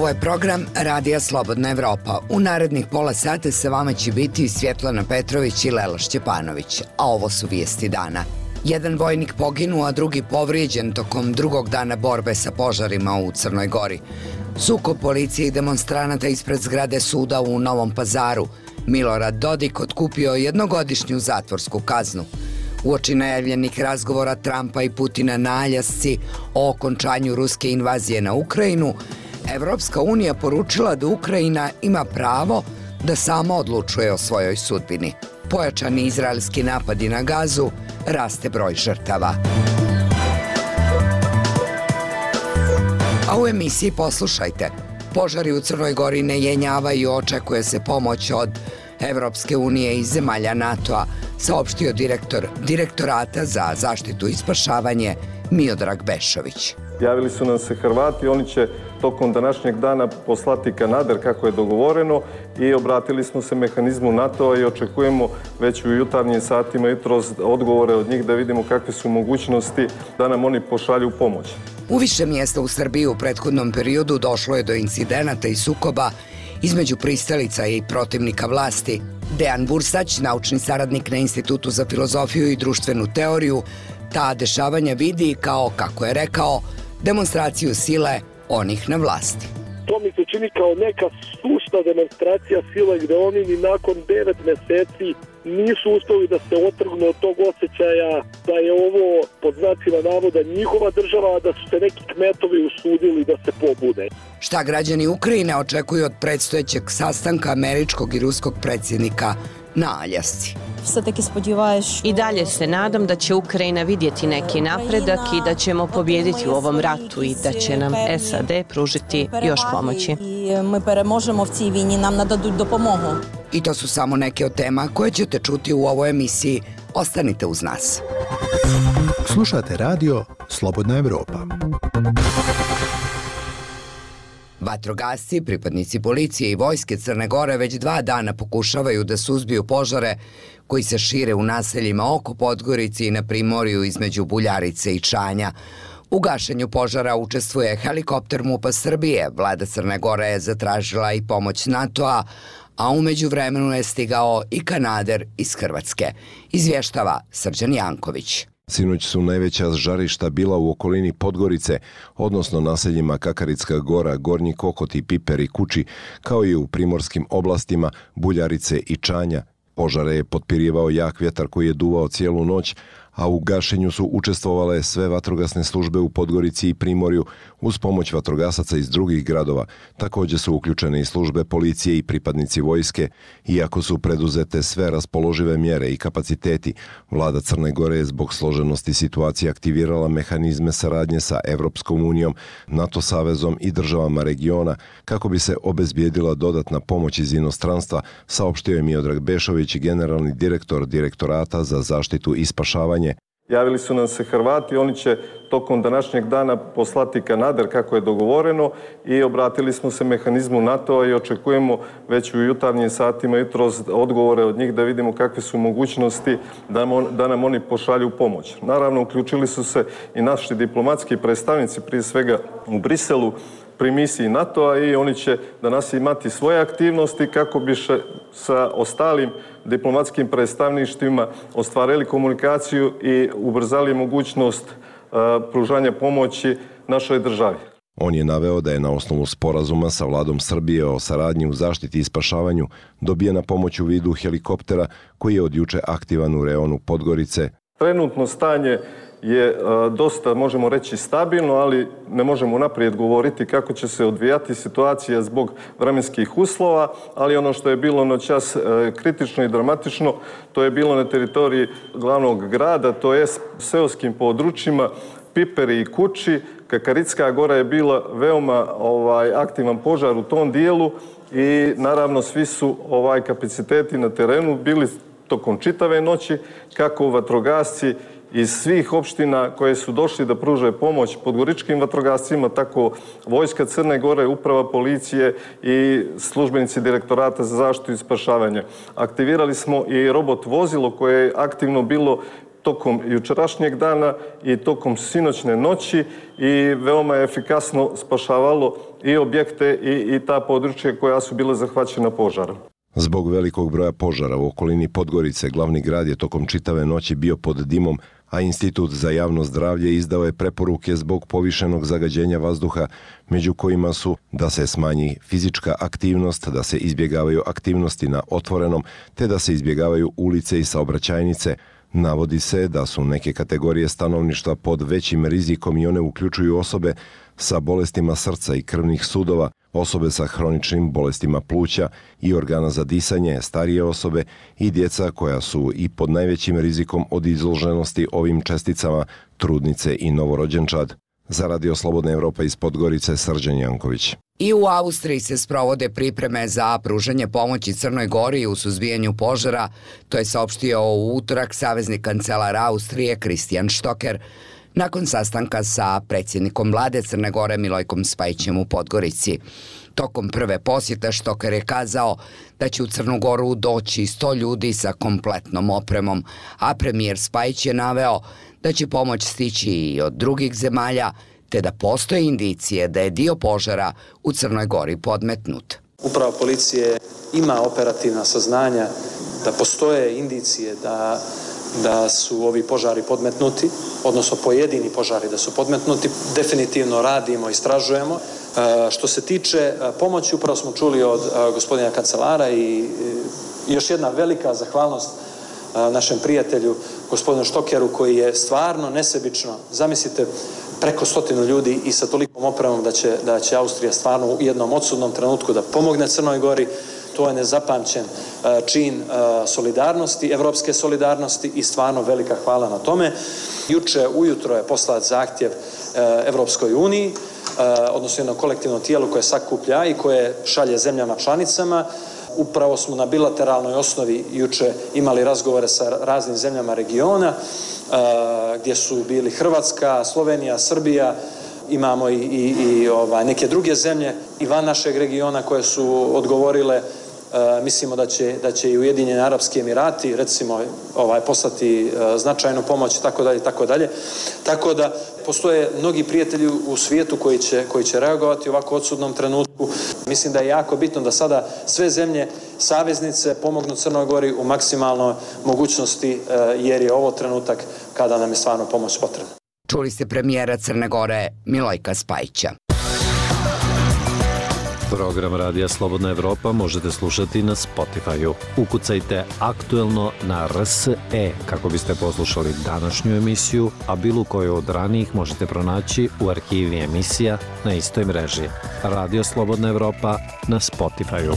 je program Radija Slobodna Evropa. U narednih pola sata sa vama će biti Svjetlana Petrović i Lela Šćepanović, a ovo su vijesti dana. Jedan vojnik poginuo, a drugi povrijeđen tokom drugog dana borbe sa požarima u Crnoj Gori. Sukob policije i demonstranata ispred zgrade suda u Novom Pazaru. Milorad Dodik otkupio jednogodišnju zatvorsku kaznu. Uoči najavljenih razgovora Trumpa i Putina na Aljasci o okončanju ruske invazije na Ukrajinu, Evropska unija poručila da Ukrajina ima pravo da sama odlučuje o svojoj sudbini. Pojačani izraelski napadi na Gazu, raste broj žrtava. A u emisiji poslušajte. Požari u Crnoj Gori ne jenjavaju, očekuje se pomoć od Evropske unije i zemalja NATO-a, saopštio direktor Direktorata za zaštitu i spašavanje Miodrag Bešović. Javili su nam se Hrvati, oni će tokom današnjeg dana poslati kanader kako je dogovoreno i obratili smo se mehanizmu NATO-a i očekujemo već u jutarnjim satima jutros odgovore od njih da vidimo kakve su mogućnosti da nam oni pošalju pomoć. U više mjesta u Srbiji u prethodnom periodu došlo je do incidenata i sukoba između pristalica i protivnika vlasti. Dejan Bursać, naučni saradnik na Institutu za filozofiju i društvenu teoriju, ta dešavanja vidi kao, kako je rekao, demonstraciju sile onih na vlasti. To mi se čini kao neka sušta demonstracija sile gde oni ni nakon 9 meseci nisu uspeli da se otrgnu od tog osjećaja da je ovo pod znacima navoda njihova država, a da su se neki kmetovi usudili da se pobude. Šta građani Ukrajine očekuju od predstojećeg sastanka američkog i ruskog predsjednika na Aljasci? I dalje se nadam da će Ukrajina vidjeti neki napredak i da ćemo pobijediti u ovom ratu i da će nam SAD pružiti još pomoći. I to su samo neke od tema koje ćete čuti u ovoj emisiji. Ostanite uz nas. Slušate radio Slobodna Evropa. Vatrogasci, pripadnici policije i vojske Crne Gore već 2 dana pokušavaju da suzbiju požare koji se šire u naseljima oko Podgorice i na primorju između Buljarice i Čanja. U gašenju požara učestvuje helikopter MUP-a Srbije. Vlada Crne Gore je zatražila i pomoć NATO-a, a u međuvremenu je stigao i kanader iz Hrvatske. Izvještava Srđan Janković. Sinoć su najveća žarišta bila u okolini Podgorice, odnosno naseljima Kakaritska Gora, Gornji Kokot i Piper i Kuči, kao i u primorskim oblastima Buljarice i Čanja. Požare je potpirivao jak vjetar koji je duvao cijelu noć, a u gašenju su učestvovale sve vatrogasne službe u Podgorici i Primorju uz pomoć vatrogasaca iz drugih gradova. Također su uključene i službe policije i pripadnici vojske. Iako su preduzete sve raspoložive mjere i kapaciteti, vlada Crne Gore je zbog složenosti situacije aktivirala mehanizme saradnje sa Evropskom unijom, NATO savezom i državama regiona kako bi se obezbijedila dodatna pomoć iz inostranstva, saopštio je Miodrag Bešović, generalni direktor Direktorata za zaštitu i spašavanje. Javili su nam se Hrvati, oni će tokom današnjeg dana poslati kanader kako je dogovoreno i obratili smo se mehanizmu NATO-a i očekujemo već u jutarnjim satima jutros odgovore od njih da vidimo kakve su mogućnosti da nam oni pošalju pomoć. Naravno, uključili su se i naši diplomatski predstavnici, prije svega u Briselu, pri misiji NATO-a i oni će danas imati svoje aktivnosti kako bi sa ostalim diplomatskim predstavništvima ostvarili komunikaciju i ubrzali mogućnost pružanja pomoći našoj državi. On je naveo da je na osnovu sporazuma sa vladom Srbije o saradnji u zaštiti i spašavanju dobijena pomoć u vidu helikoptera koji je od juče aktivan u reonu Podgorice. Trenutno stanje je dosta, možemo reći, stabilno, ali ne možemo naprijed govoriti kako će se odvijati situacija zbog vremenskih uslova, ali ono što je bilo noćas kritično i dramatično, to je bilo na teritoriji glavnog grada, to je seoskim područjima, Piperi i Kuči. Kakaritska Gora je bila veoma aktivan požar u tom dijelu i naravno svi su kapaciteti na terenu bili tokom čitave noći, kako vatrogasci iz svih opština koje su došli da pruže pomoć podgoričkim vatrogascima, tako Vojska Crne Gore, Uprava policije i službenici Direktorata za zaštitu i spašavanje. Aktivirali smo i robot vozilo koje je aktivno bilo tokom jučerašnjeg dana i tokom sinoćne noći i veoma je efikasno spašavalo i objekte i ta područja koja su bile zahvaćena požarom. Zbog velikog broja požara u okolini Podgorice, glavni grad je tokom čitave noći bio pod dimom, a Institut za javno zdravlje izdao je preporuke zbog povišenog zagađenja vazduha, među kojima su da se smanji fizička aktivnost, da se izbjegavaju aktivnosti na otvorenom, te da se izbjegavaju ulice i saobraćajnice. Navodi se da su neke kategorije stanovništva pod većim rizikom i one uključuju osobe sa bolestima srca i krvnih sudova, osobe sa hroničnim bolestima pluća i organa za disanje, starije osobe i djeca koja su i pod najvećim rizikom od izloženosti ovim česticama, trudnice i novorođenčad. Za Radio Slobodna Evropa iz Podgorice, Srđan Janković. I u Austriji se sprovode pripreme za pružanje pomoći Crnoj Gori u suzbijanju požara, to je saopštio u utorak savezni kancelar Austrije Kristijan Štoker, nakon sastanka sa predsjednikom vlade Crne Gore Milojkom Spajićem u Podgorici. Tokom prve posjete Štoker je kazao da će u Crnu Goru doći 100 ljudi sa kompletnom opremom, a premijer Spajić je naveo da će pomoć stići i od drugih zemalja, te da postoje indicije da je dio požara u Crnoj Gori podmetnut. Uprava policije ima operativna saznanja da postoje indicije da su ovi požari podmetnuti, odnosno pojedini požari da su podmetnuti. Definitivno radimo, istražujemo. Što se tiče pomoći, upravo smo čuli od gospodina kancelara i još jedna velika zahvalnost našem prijatelju, gospodinu Štokeru, koji je stvarno nesebično, zamislite, preko 100 ljudi i sa tolikom opremom da će Austrija stvarno u jednom odsudnom trenutku da pomogne Crnoj Gori. To je nezapamćen čin solidarnosti, evropske solidarnosti i stvarno velika hvala na tome. Juče ujutro je poslat zahtjev Evropskoj uniji, odnosno jedno kolektivno tijelo koje sakuplja i koje šalje zemljama članicama. Upravo smo na bilateralnoj osnovi juče imali razgovore sa raznim zemljama regiona, gdje su bili Hrvatska, Slovenija, Srbija, imamo i neke druge zemlje i van našeg regiona koje su odgovorile. Mislimo da će i Ujedinjeni Arapski Emirati recimo poslati značajnu pomoć i tako dalje. Tako da postoje mnogi prijatelji u svijetu koji će reagovati u ovako odsudnom trenutku. Mislim da je jako bitno da sada sve zemlje saveznice pomognu Crnoj Gori u maksimalnoj mogućnosti, jer je ovo trenutak kada nam je stvarno pomoć potrebna. Čuli ste premijera Crne Gore Milojka Spajića. Program Radija Slobodna Evropa možete slušati na Spotify-u. Ukucajte aktuelno na RSE kako biste poslušali današnju emisiju, a bilo koju od ranijih možete pronaći u arhivi emisija na istoj mreži. Radio Slobodna Evropa na Spotify-u.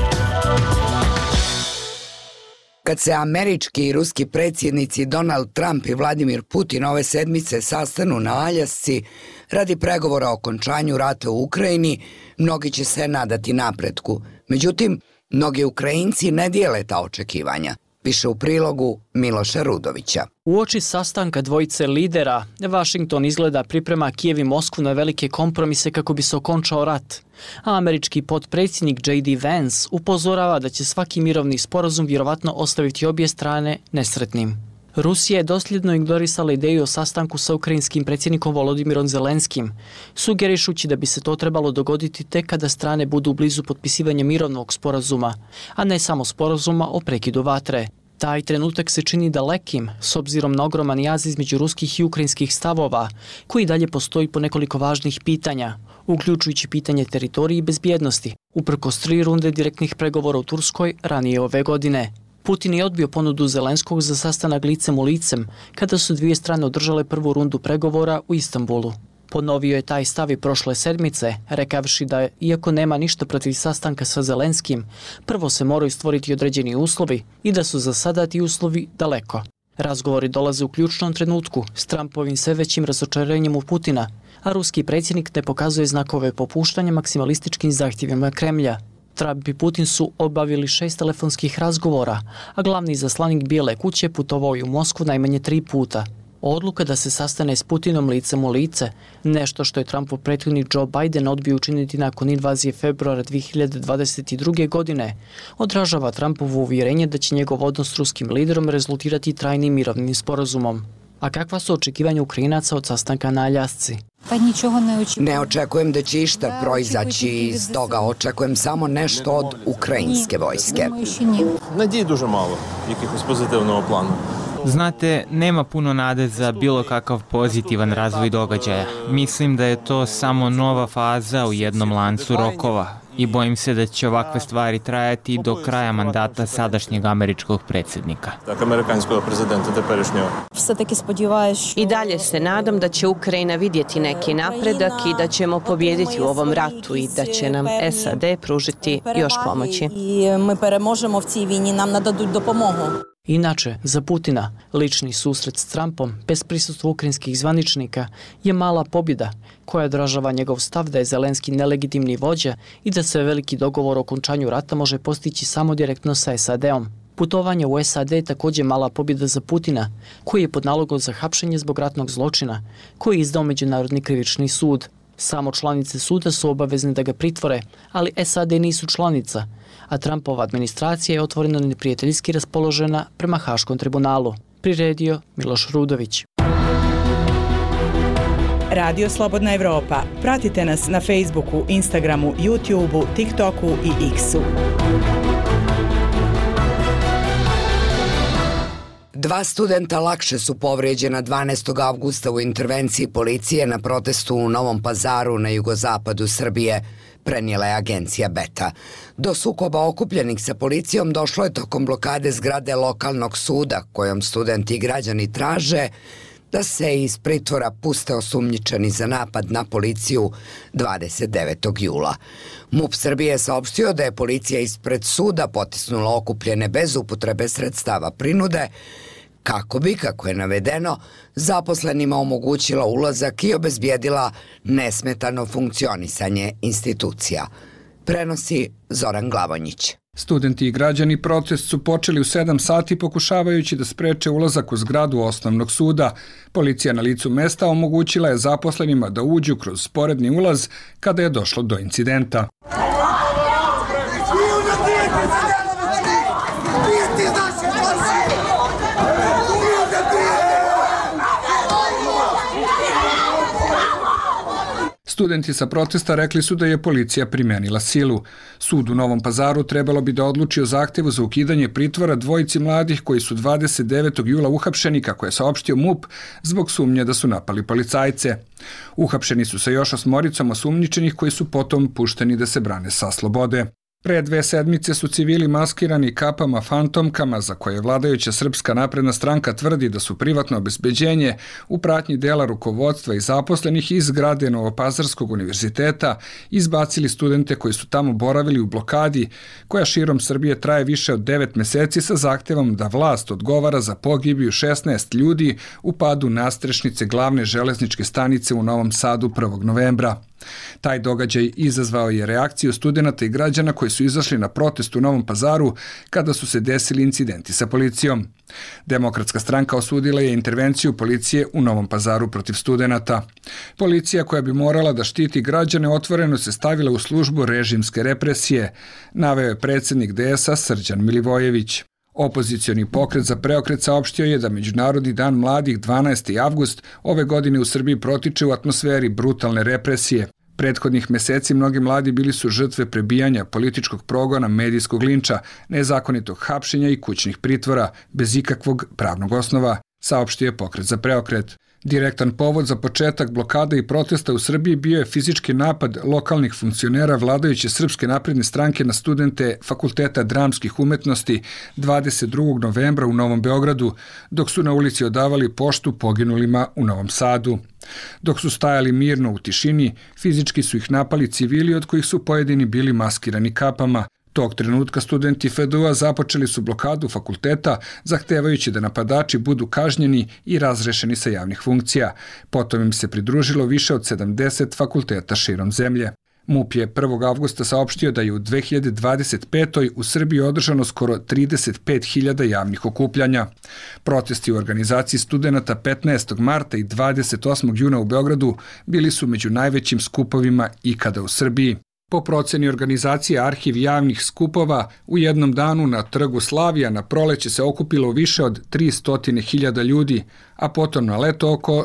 Kad se američki i ruski predsjednici Donald Trump i Vladimir Putin ove sedmice sastanu na Aljasci radi pregovora o okončanju rata u Ukrajini, mnogi će se nadati napretku. Međutim, mnogi Ukrajinci ne dijele ta očekivanja. Piše u prilogu Miloša Rudovića. Uoči sastanka dvojice lidera, Washington izgleda priprema Kijev i Moskvu na velike kompromise kako bi se okončao rat. A američki potpredsjednik J.D. Vance upozorava da će svaki mirovni sporazum vjerovatno ostaviti obje strane nesretnim. Rusija je dosljedno ignorisala ideju o sastanku sa ukrajinskim predsjednikom Volodimirom Zelenskim, sugerišući da bi se to trebalo dogoditi tek kada strane budu blizu potpisivanja mirovnog sporazuma, a ne samo sporazuma o prekidu vatre. Taj trenutak se čini dalekim, s obzirom na ogroman jaz između ruskih i ukrajinskih stavova, koji dalje postoji po nekoliko važnih pitanja, uključujući pitanje teritorije i bezbjednosti, uprkos 3 runde direktnih pregovora u Turskoj ranije ove godine. Putin je odbio ponudu Zelenskog za sastanak licem u licem, kada su dvije strane održale prvu rundu pregovora u Istanbulu. Ponovio je taj stav i prošle sedmice, rekavši da, iako nema ništa protiv sastanka sa Zelenskim, prvo se moraju stvoriti određeni uslovi i da su za sada ti uslovi daleko. Razgovori dolaze u ključnom trenutku, s Trumpovim sve većim razočarenjem u Putina, a ruski predsjednik ne pokazuje znakove popuštanja maksimalističkim zahtjevima Kremlja. Trump i Putin su obavili 6 telefonskih razgovora, a glavni izaslanik Bijele kuće putovao je u Moskvu najmanje 3 puta. Odluka da se sastane s Putinom licem u lice, nešto što je Trumpov prethodnik Joe Biden odbio učiniti nakon invazije februara 2022. godine, odražava Trumpovo uvjerenje da će njegov odnos s ruskim liderom rezultirati trajnim mirovnim sporazumom. A kakva su očekivanja Ukrajinaca od sastanka na Aljasci? Ne očekujem da će išta proizaći iz toga, očekujem samo nešto od ukrajinske vojske. Надій дуже мало, якихось позитивного плану. Znate, nema puno nade za bilo kakav pozitivan razvoj događaja. Mislim da je to samo nova faza u jednom lancu rokova i bojim se da će ovakve stvari trajati do kraja mandata sadašnjeg američkog predsjednika. Так, американського президента теперішнього. I dalje se nadam da će Ukrajina vidjeti neki napredak i da ćemo pobijediti u ovom ratu i da će nam SAD pružiti još pomoći. Inače, za Putina, lični susret s Trumpom bez prisustva ukrajinskih zvaničnika je mala pobjeda koja odražava njegov stav da je Zelenski nelegitimni vođa i da se veliki dogovor o okončanju rata može postići samo direktno sa SAD-om. Putovanje u SAD je također mala pobjeda za Putina, koji je pod nalogom za hapšenje zbog ratnog zločina, koji je izdao Međunarodni krivični sud. Samo članice suda su obavezne da ga pritvore, ali SAD nisu članica, a Trumpova administracija je otvoreno neprijateljski raspoložena prema Haškom tribunalu. Priredio Miloš Rudović. Radio Slobodna Evropa. Pratite nas na Facebooku, Instagramu, YouTubeu, TikToku i X-u. 2 studenta lakše su povrijeđena 12. avgusta u intervenciji policije na protestu u Novom Pazaru na jugozapadu Srbije, prenijela je agencija Beta. Do sukoba okupljenih sa policijom došlo je tokom blokade zgrade lokalnog suda, kojom studenti i građani traže da se iz pritvora puste osumnjičeni za napad na policiju 29. jula. MUP Srbije je saopštio da je policija ispred suda potisnula okupljene bez upotrebe sredstava prinude, kako bi, kako je navedeno, zaposlenima omogućila ulazak i obezbijedila nesmetano funkcionisanje institucija. Prenosi Zoran Glavonjić. Studenti i građani protest su počeli u 7 sati pokušavajući da spreče ulazak u zgradu osnovnog suda. Policija na licu mesta omogućila je zaposlenima da uđu kroz sporedni ulaz kada je došlo do incidenta. Studenti sa protesta rekli su da je policija primenila silu. Sud u Novom Pazaru trebalo bi da odluči o zahtevu za ukidanje pritvora dvojici mladih koji su 29. jula uhapšeni, kako je saopštio MUP, zbog sumnje da su napali policajce. Uhapšeni su sa još 8 osumnjičenih koji su potom pušteni da se brane sa slobode. Pre 2 sedmice su civili maskirani kapama fantomkama za koje vladajuća Srpska napredna stranka tvrdi da su privatno obezbeđenje u pratnji dela rukovodstva i zaposlenih iz zgrade Novopazarskog univerziteta izbacili studente koji su tamo boravili u blokadi koja širom Srbije traje više od 9 meseci sa zahtevom da vlast odgovara za pogibiju 16 ljudi u padu nastrešnice glavne železničke stanice u Novom Sadu 1. novembra. Taj događaj izazvao je reakciju studenata i građana koji su izašli na protest u Novom Pazaru kada su se desili incidenti sa policijom. Demokratska stranka osudila je intervenciju policije u Novom Pazaru protiv studenata. Policija koja bi morala da štiti građane otvoreno se stavila u službu režimske represije, naveo je predsjednik DS-a Srđan Milivojević. Opozicioni pokret za preokret saopštio je da Međunarodni dan mladih 12. avgust ove godine u Srbiji protiče u atmosferi brutalne represije. Prethodnih meseci mnogi mladi bili su žrtve prebijanja, političkog progona, medijskog linča, nezakonitog hapšenja i kućnih pritvora, bez ikakvog pravnog osnova, saopštio je pokret za preokret. Direktan povod za početak blokada i protesta u Srbiji bio je fizički napad lokalnih funkcionera vladajuće Srpske napredne stranke na studente Fakulteta dramskih umetnosti 22. novembra u Novom Beogradu, dok su na ulici odavali poštu poginulima u Novom Sadu. Dok su stajali mirno u tišini, fizički su ih napali civili od kojih su pojedini bili maskirani kapama. Tog trenutka studenti FDU-a započeli su blokadu fakulteta, zahtevajući da napadači budu kažnjeni i razrešeni sa javnih funkcija. Potom im se pridružilo više od 70 fakulteta širom zemlje. MUP je 1. avgusta saopštio da je u 2025. u Srbiji održano skoro 35.000 javnih okupljanja. Protesti u organizaciji studenata 15. marta i 28. juna u Beogradu bili su među najvećim skupovima ikada u Srbiji. Po proceni organizacije Arhiv javnih skupova, u jednom danu na Trgu Slavija na proleće se okupilo više od 300.000 ljudi, a potom na leto oko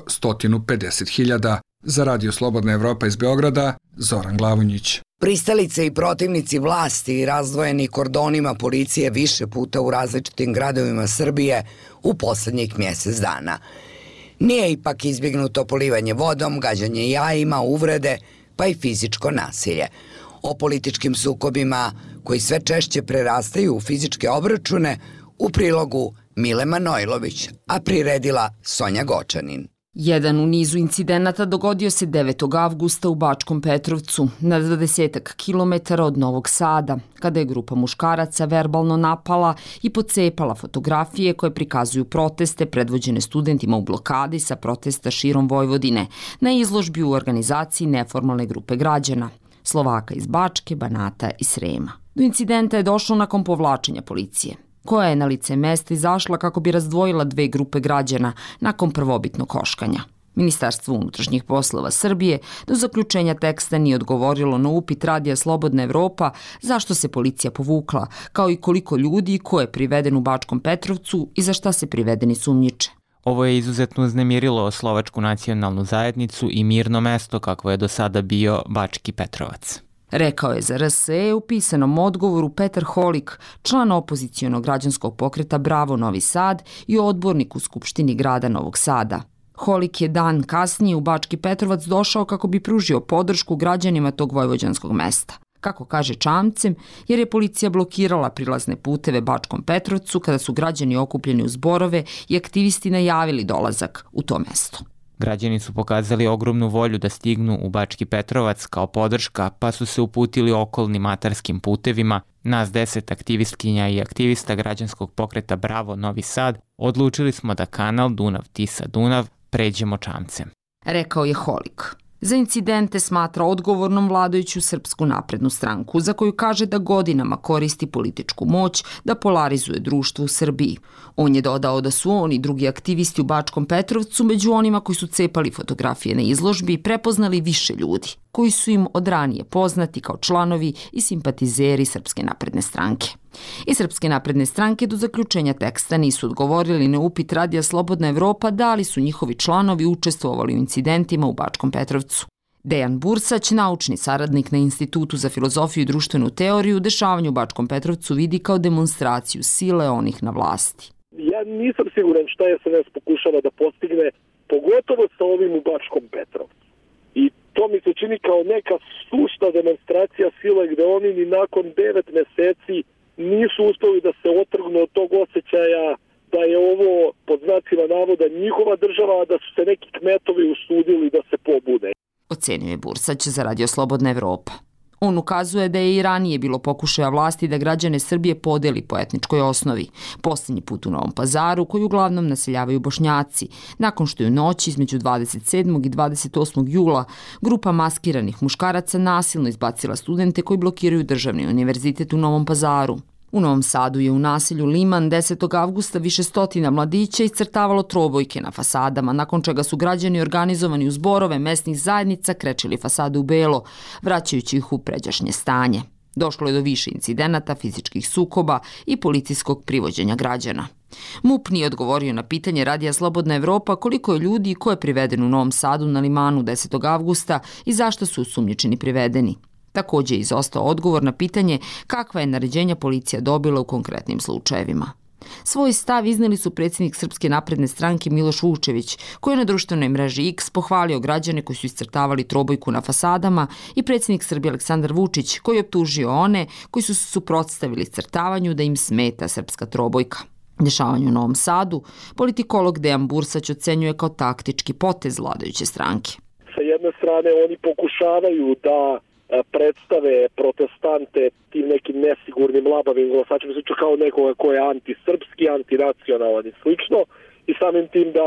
150.000. Za Radio Slobodna Evropa iz Beograda, Zoran Glavonjić. Pristalice i protivnici vlasti i razdvojeni kordonima policije više puta u različitim gradovima Srbije u poslednjih mjesec dana. Nije ipak izbjegnuto polivanje vodom, gađanje jajima, uvrede, pa i fizičko nasilje. O političkim sukobima koji sve češće prerastaju u fizičke obračune u prilogu Mile Manojlović, a priredila Sonja Gočanin. Jedan u nizu incidenata dogodio se 9. avgusta u Bačkom Petrovcu, na 20 kilometara od Novog Sada, kada je grupa muškaraca verbalno napala i pocepala fotografije koje prikazuju proteste predvođene studentima u blokadi sa protesta širom Vojvodine na izložbi u organizaciji neformalne grupe građana, Slovaka iz Bačke, Banata i Srema. Do incidenta je došlo nakon povlačenja policije, koja je na lice mesta izašla kako bi razdvojila dve grupe građana nakon prvobitnog koškanja. Ministarstvo unutrašnjih poslova Srbije do zaključenja teksta nije odgovorilo na upit Radija Slobodna Evropa zašto se policija povukla, kao i koliko ljudi ko je priveden u Bačkom Petrovcu i za šta se privedeni sumnjiče. Ovo je izuzetno uznemirilo slovačku nacionalnu zajednicu i mirno mesto kakvo je do sada bio Bački Petrovac. Rekao je za RSE u pisanom odgovoru Petar Holik, član opozicijonog građanskog pokreta Bravo Novi Sad i odbornik u Skupštini grada Novog Sada. Holik je dan kasnije u Bački Petrovac došao kako bi pružio podršku građanima tog vojvođanskog mesta. Kako kaže čamcem, jer je policija blokirala prilazne puteve Bačkom Petrovcu kada su građani okupljeni u zborove i aktivisti najavili dolazak u to mesto. Građani su pokazali ogromnu volju da stignu u Bački Petrovac kao podrška, pa su se uputili okolnim atarskim putevima. Nas 10 aktivistkinja i aktivista građanskog pokreta Bravo Novi Sad odlučili smo da kanal Dunav-Tisa-Dunav pređemo čamcem. Rekao je Holik. Za incidente smatra odgovornom vladajuću Srpsku naprednu stranku, za koju kaže da godinama koristi političku moć da polarizuje društvo u Srbiji. On je dodao da su on i drugi aktivisti u Bačkom Petrovcu među onima koji su cepali fotografije na izložbi prepoznali više ljudi, koji su im od ranije poznati kao članovi i simpatizeri Srpske napredne stranke. Iz Srpske napredne stranke do zaključenja teksta nisu odgovorili na upit Radija Slobodna Evropa da li su njihovi članovi učestvovali u incidentima u Bačkom Petrovcu. Dejan Bursać, naučni saradnik na Institutu za filozofiju i društvenu teoriju, dešavanje u Bačkom Petrovcu vidi kao demonstraciju sile onih na vlasti. Ja nisam siguran šta je SNS pokušava da postigne, pogotovo sa ovim u Bačkom Petrovcu. I to mi se čini kao neka sušta demonstracija sile gde oni ni nakon 9 meseci nisu uspeli da se otrgnu od tog osjećaja da je ovo pod znacima navoda njihova država, a da su se neki kmetovi usudili da se pobude. Ocenio je Bursać za Radio Slobodna Evropa. On ukazuje da je i ranije bilo pokušaja vlasti da građane Srbije podeli po etničkoj osnovi. Poslednji put u Novom Pazaru, koji uglavnom naseljavaju Bošnjaci, nakon što je u noći između 27. i 28. jula grupa maskiranih muškaraca nasilno izbacila studente koji blokiraju Državni univerzitet u Novom Pazaru. U Novom Sadu je u naselju Liman 10. avgusta više stotina mladića iscrtavalo trobojke na fasadama, nakon čega su građani organizovani u zborove mesnih zajednica krečili fasade u belo, vraćajući ih u pređašnje stanje. Došlo je do više incidenata, fizičkih sukoba i policijskog privođenja građana. MUP nije odgovorio na pitanje Radija Slobodna Evropa koliko je ljudi i ko je priveden u Novom Sadu na Limanu 10. avgusta i zašto su osumnjičeni privedeni. Također je izostao odgovor na pitanje kakva je naređenja policija dobila u konkretnim slučajevima. Svoj stav izneli su predsjednik Srpske napredne stranke Miloš Vučević, koji je na društvenoj mreži X pohvalio građane koji su iscrtavali trobojku na fasadama, i predsjednik Srbije Aleksandar Vučić, koji je optužio one koji su se suprotstavili iscrtavanju da im smeta srpska trobojka. Dešavanje u Novom Sadu politikolog Dejan Bursać ocenjuje kao taktički potez vladajuće stranke. Sa jedne strane oni pokušavaju da predstave protestante tim nekim nesigurnim, labavim glasačima, kao nekoga ko je antisrpski, antinacionalan i slično, i samim tim da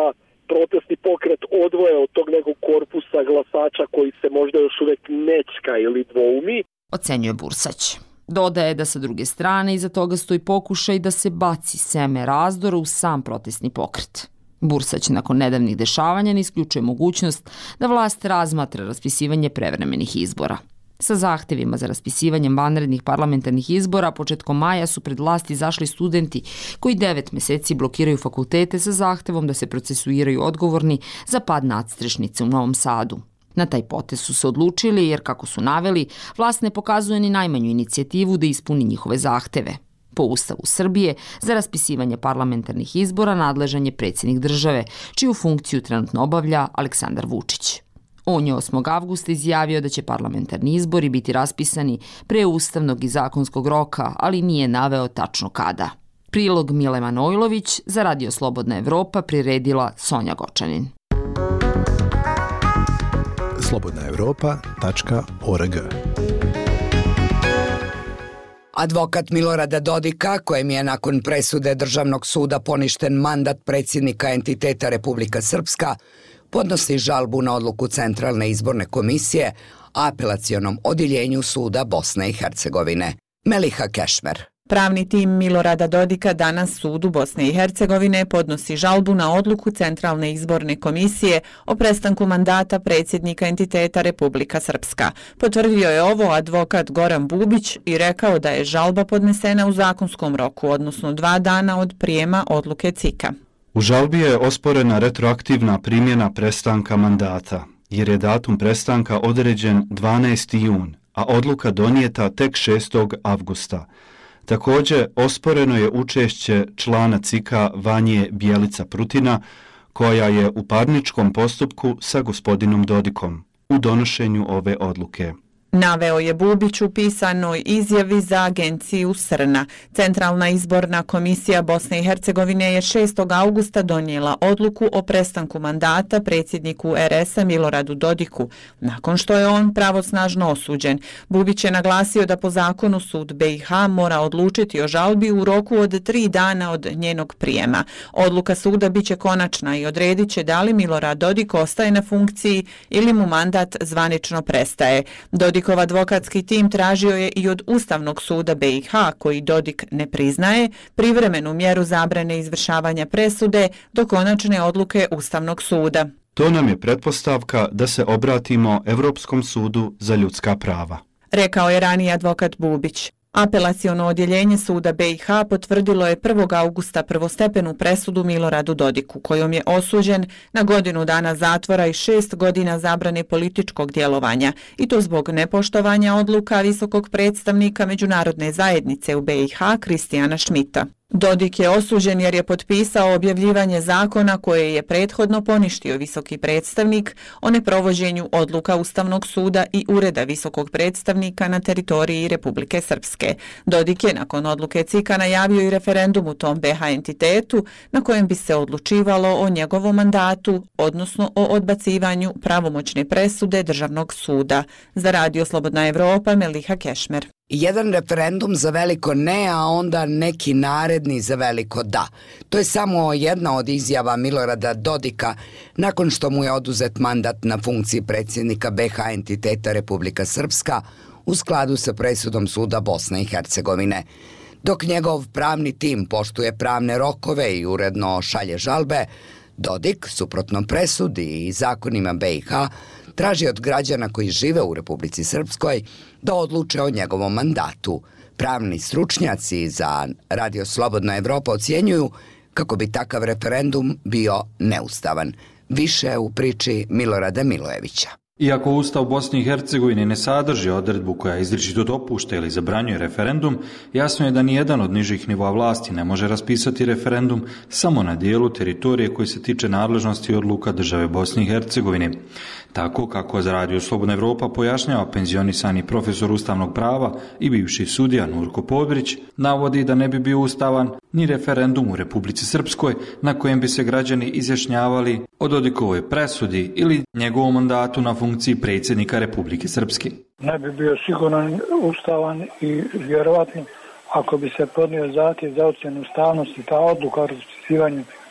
protestni pokret odvoje od tog nekog korpusa glasača koji se možda još uvek nečka ili dvoumi. Ocenjuje Bursać. Dodaje da sa druge strane iza toga stoji pokušaj da se baci seme razdora u sam protestni pokret. Bursać nakon nedavnih dešavanja ne isključuje mogućnost da vlast razmatra raspisivanje prevremenih izbora. Sa zahtevima za raspisivanjem vanrednih parlamentarnih izbora početkom maja su pred vlast izašli studenti koji 9 meseci blokiraju fakultete sa zahtevom da se procesuiraju odgovorni za pad nadstrešnice u Novom Sadu. Na taj potez su se odlučili jer, kako su naveli, vlast ne pokazuje ni najmanju inicijativu da ispuni njihove zahteve. Po Ustavu Srbije, za raspisivanje parlamentarnih izbora nadležan je predsjednik države, čiju funkciju trenutno obavlja Aleksandar Vučić. On je 8. avgusta izjavio da će parlamentarni izbori biti raspisani pre ustavnog i zakonskog roka, ali nije naveo tačno kada. Prilog Mile Manojlović za Radio Slobodna Evropa priredila Sonja Gočanin. slobodnaevropa.org. Advokat Milorada Dodika, kojem je nakon presude Državnog suda poništen mandat predsjednika entiteta Republika Srpska, podnosi žalbu na odluku Centralne izborne komisije, apelacionom odjeljenju suda Bosne i Hercegovine. Meliha Kešmer. Pravni tim Milorada Dodika danas sudu Bosne i Hercegovine podnosi žalbu na odluku Centralne izborne komisije o prestanku mandata predsjednika entiteta Republika Srpska. Potvrdio je ovo advokat Goran Bubić i rekao da je žalba podnesena u zakonskom roku, odnosno 2 dana od prijema odluke CIK-a. U žalbi je osporena retroaktivna primjena prestanka mandata, jer je datum prestanka određen 12. jun, a odluka donijeta tek 6. avgusta. Također, osporeno je učešće člana CIK-a Vanje Bjelica Prutina, koja je u parničkom postupku sa gospodinom Dodikom u donošenju ove odluke. Naveo je Bubić u pisanoj izjavi za agenciju Srna. Centralna izborna komisija Bosne i Hercegovine je 6. augusta donijela odluku o prestanku mandata predsjedniku RS-a Miloradu Dodiku, nakon što je on pravosnažno osuđen. Bubić je naglasio da po zakonu sud BiH mora odlučiti o žalbi u roku od 3 dana od njenog prijema. Odluka suda biće konačna i odredit će da li Milorad Dodik ostaje na funkciji ili mu mandat zvanično prestaje. Dodikov advokatski tim tražio je i od Ustavnog suda BiH, koji Dodik ne priznaje, privremenu mjeru zabrane izvršavanja presude do konačne odluke Ustavnog suda. To nam je pretpostavka da se obratimo Evropskom sudu za ljudska prava, rekao je raniji advokat Bubić. Apelaciono odjeljenje suda BiH potvrdilo je 1. augusta prvostepenu presudu Miloradu Dodiku, kojom je osuđen na 1 godinu dana zatvora i 6 godina zabrane političkog djelovanja, i to zbog nepoštovanja odluka visokog predstavnika međunarodne zajednice u BiH Kristijana Šmita. Dodik je osuđen jer je potpisao objavljivanje zakona koje je prethodno poništio visoki predstavnik o neprovođenju odluka Ustavnog suda i Ureda visokog predstavnika na teritoriji Republike Srpske. Dodik je nakon odluke CIK-a najavio i referendum u tom BiH entitetu na kojem bi se odlučivalo o njegovom mandatu, odnosno o odbacivanju pravomoćne presude Državnog suda. Za Radio Slobodna Evropa, Meliha Kešmer. Jedan referendum za veliko ne, a onda neki naredni za veliko da. To je samo jedna od izjava Milorada Dodika nakon što mu je oduzet mandat na funkciji predsjednika BiH entiteta Republika Srpska u skladu sa presudom suda Bosne i Hercegovine. Dok njegov pravni tim poštuje pravne rokove i uredno šalje žalbe, Dodik, suprotno presudi i zakonima BiH, traži od građana koji žive u Republici Srpskoj da odluče o njegovom mandatu. Pravni stručnjaci za Radio Slobodna Evropa ocjenjuju kako bi takav referendum bio neustavan. Više u priči Milorada Milojevića. Iako Ustav Bosne i Hercegovine ne sadrži odredbu koja izričito dopušta ili zabranjuje referendum, jasno je da nijedan od nižih nivoa vlasti ne može raspisati referendum samo na dijelu teritorije koji se tiče nadležnosti odluka države Bosne i Hercegovine. Tako kako za Radio Slobodna Evropa pojašnjava penzionisani profesor ustavnog prava i bivši sudija Nurko Podbrić, navodi da ne bi bio ustavan ni referendum u Republici Srpskoj na kojem bi se građani izjašnjavali o Dodikovoj presudi ili njegovom mandatu na funkciji predsjednika Republike Srpske. Ne bi bio siguran ustavan i vjerovatno ako bi se podnio zahtjev za ocjenu ustavnosti, ta odluka o raspisivanju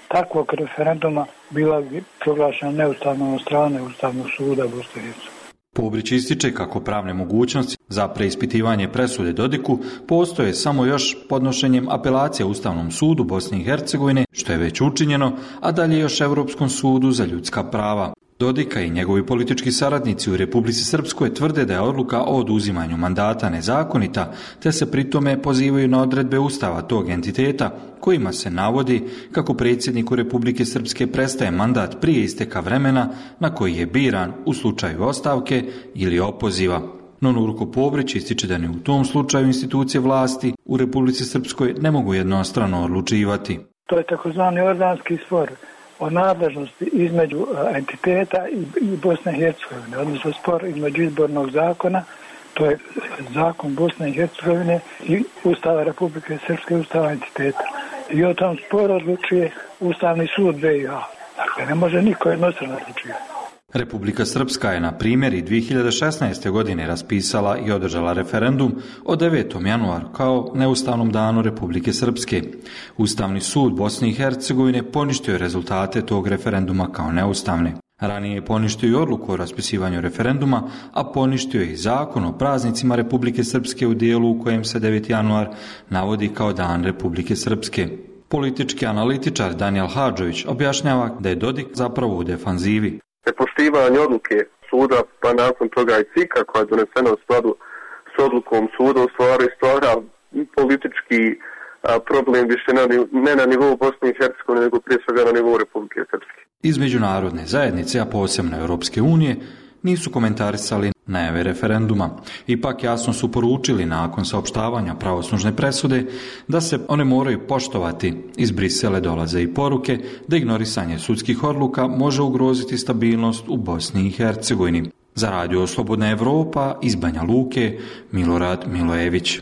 takvog referenduma bila bi proglašena neustavnom od strane Ustavnog suda Bosne i Hercegovine. Pobrić ističe kako pravne mogućnosti za preispitivanje presude Dodiku postoje samo još podnošenjem apelacije Ustavnom sudu Bosne i Hercegovine, što je već učinjeno, a dalje još Europskom sudu za ljudska prava. Dodika i njegovi politički saradnici u Republici Srpskoj tvrde da je odluka o oduzimanju mandata nezakonita, te se pritome pozivaju na odredbe Ustava tog entiteta, kojima se navodi kako predsjedniku Republike Srpske prestaje mandat prije isteka vremena na koji je biran u slučaju ostavke ili opoziva. No Nurko Pobrić ističe da ni u tom slučaju institucije vlasti u Republici Srpskoj ne mogu jednostrano odlučivati. To je takozvani organski spor o nadležnosti između entiteta i Bosne i Hercegovine, odnosno spor između izbornog zakona, to je zakon Bosne i Hercegovine i Ustava Republike Srpske, Ustava entiteta. I o tom sporu odlučuje Ustavni sud BiH. Dakle, ne može niko jednostrano odlučivati. Republika Srpska je, na primjer, i 2016. godine raspisala i održala referendum o 9. januaru kao neustavnom danu Republike Srpske. Ustavni sud Bosne i Hercegovine poništio je rezultate tog referenduma kao neustavne. Ranije je poništio i odluku o raspisivanju referenduma, a poništio je i zakon o praznicima Republike Srpske u dijelu u kojem se 9. januar navodi kao dan Republike Srpske. Politički analitičar Danijel Hadžović objašnjava da je Dodik zapravo u defanzivi. Nepoštivanje odluke suda, pa nakon toga i CIK-a koja je donesena u skladu s odlukom suda, u stvari stvara politički problem više ne na nivou Bosne i Hercegovine, nego prije svega na nivou Republike Srpske. Iz međunarodne zajednice, a posebno Europske unije, nisu komentarisali najave referenduma. Ipak jasno su poručili nakon saopštavanja pravosnažne presude da se one moraju poštovati. Iz Brisela dolaze i poruke da ignorisanje sudskih odluka može ugroziti stabilnost u Bosni i Hercegovini. Za Radio Slobodna Evropa iz Banja Luke, Milorad Milojević.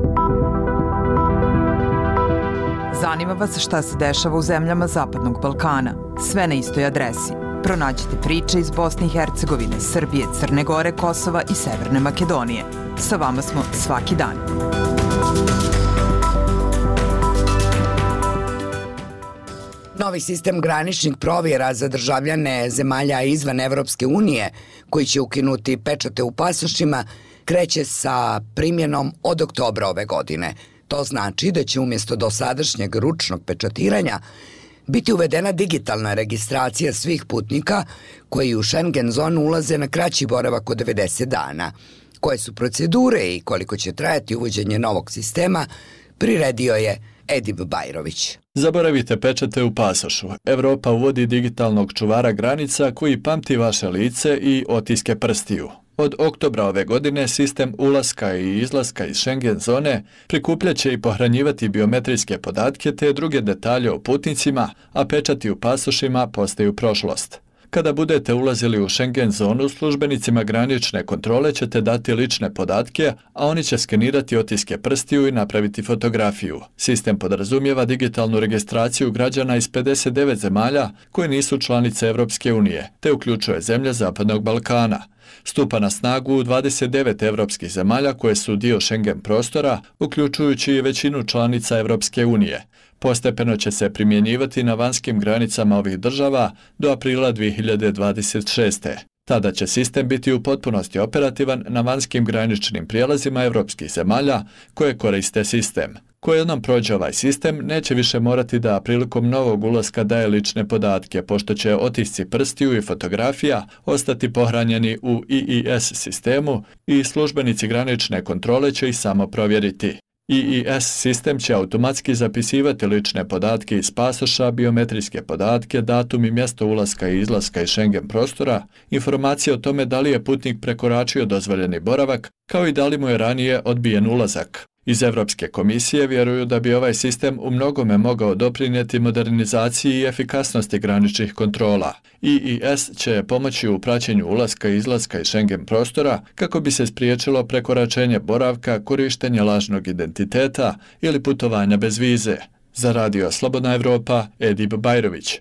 Zanima vas šta se dešava u zemljama Zapadnog Balkana? Sve na istoj adresi. Pronađite priče iz Bosne i Hercegovine, Srbije, Crne Gore, Kosova i Severne Makedonije. Sa vama smo svaki dan. Novi sistem graničnih provjera za državljane zemalja izvan Evropske unije, koji će ukinuti pečate u pasošima, kreće sa primjenom od oktobra ove godine. To znači da će umjesto dosadašnjeg ručnog pečatiranja biti uvedena digitalna registracija svih putnika koji u Schengen zonu ulaze na kraći boravak od 90 dana. Koje su procedure i koliko će trajati uvođenje novog sistema, priredio je Edip Bajrović. Zaboravite pečate u pasošu. Evropa uvodi digitalnog čuvara granica koji pamti vaše lice i otiske prstiju. Od oktobra ove godine sistem ulaska i izlaska iz Schengen zone prikupljat će i pohranjivati biometrijske podatke te druge detalje o putnicima, a pečati u pasošima postaju prošlost. Kada budete ulazili u Schengen zonu, službenicima granične kontrole ćete dati lične podatke, a oni će skenirati otiske prstiju i napraviti fotografiju. Sistem podrazumijeva digitalnu registraciju građana iz 59 zemalja koje nisu članice Evropske unije, te uključuje zemlje Zapadnog Balkana. Stupa na snagu u 29 evropskih zemalja koje su dio Schengen prostora, uključujući i većinu članica Evropske unije. Postepeno će se primjenjivati na vanjskim granicama ovih država do aprila 2026. Tada će sistem biti u potpunosti operativan na vanjskim graničnim prijelazima evropskih zemalja koje koriste sistem. Ko jednom prođe ovaj sistem, neće više morati da prilikom novog ulaska daje lične podatke, pošto će otisci prstiju i fotografija ostati pohranjeni u IIS sistemu i službenici granične kontrole će ih samo provjeriti. IIS sistem će automatski zapisivati lične podatke iz pasoša, biometrijske podatke, datum i mjesto ulaska i izlaska iz Schengen prostora, informacije o tome da li je putnik prekoračio dozvoljeni boravak, kao i da li mu je ranije odbijen ulazak. Iz Evropske komisije vjeruju da bi ovaj sistem u mnogome mogao doprinijeti modernizaciji i efikasnosti graničnih kontrola. IIS će pomoći u praćenju ulaska i izlaska iz Schengen prostora kako bi se spriječilo prekoračenje boravka, korištenje lažnog identiteta ili putovanja bez vize. Za Radio Slobodna Evropa, Edip Bajrović.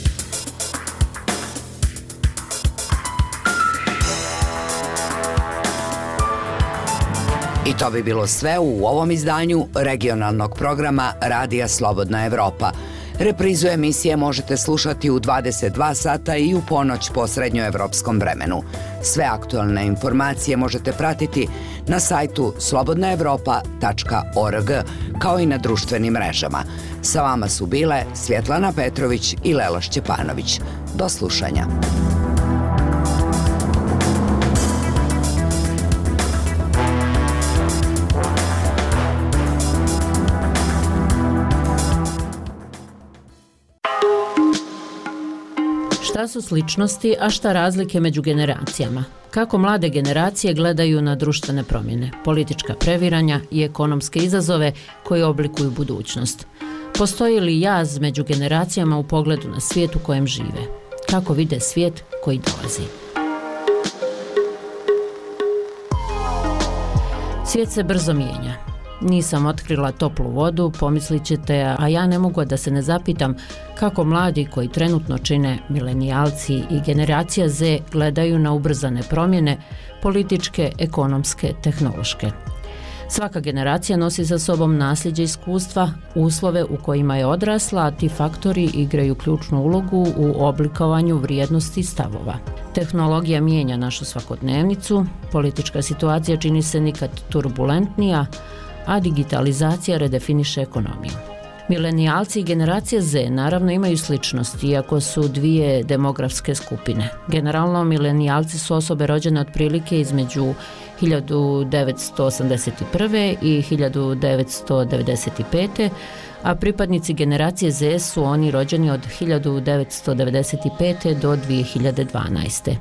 I to bi bilo sve u ovom izdanju regionalnog programa Radija Slobodna Evropa. Reprizu emisije možete slušati u 22 sata i u ponoć po srednjoevropskom vremenu. Sve aktualne informacije možete pratiti na sajtu slobodnaevropa.org, kao i na društvenim mrežama. Sa vama su bile Svjetlana Petrović i Lela Šćepanović. Do slušanja. Šta su sličnosti, a šta razlike među generacijama? Kako mlade generacije gledaju na društvene promjene, politička previranja i ekonomske izazove koji oblikuju budućnost? Postoji li jaz među generacijama u pogledu na svijet u kojem žive? Kako vide svijet koji dolazi? Svijet se brzo mijenja. Nisam otkrila toplu vodu, pomislit ćete, a ja ne mogu da se ne zapitam kako mladi koji trenutno čine milenijalci i generacija Z gledaju na ubrzane promjene, političke, ekonomske, tehnološke. Svaka generacija nosi sa sobom nasljeđe iskustva, uslove u kojima je odrasla, a ti faktori igraju ključnu ulogu u oblikovanju vrijednosti i stavova. Tehnologija mijenja našu svakodnevnicu, politička situacija čini se nikad turbulentnija, a digitalizacija redefiniše ekonomiju. Milenijalci i generacija Z naravno imaju sličnosti, iako su dvije demografske skupine. Generalno, milenijalci su osobe rođene otprilike između 1981. i 1995. a pripadnici generacije Z su oni rođeni od 1995. do 2012.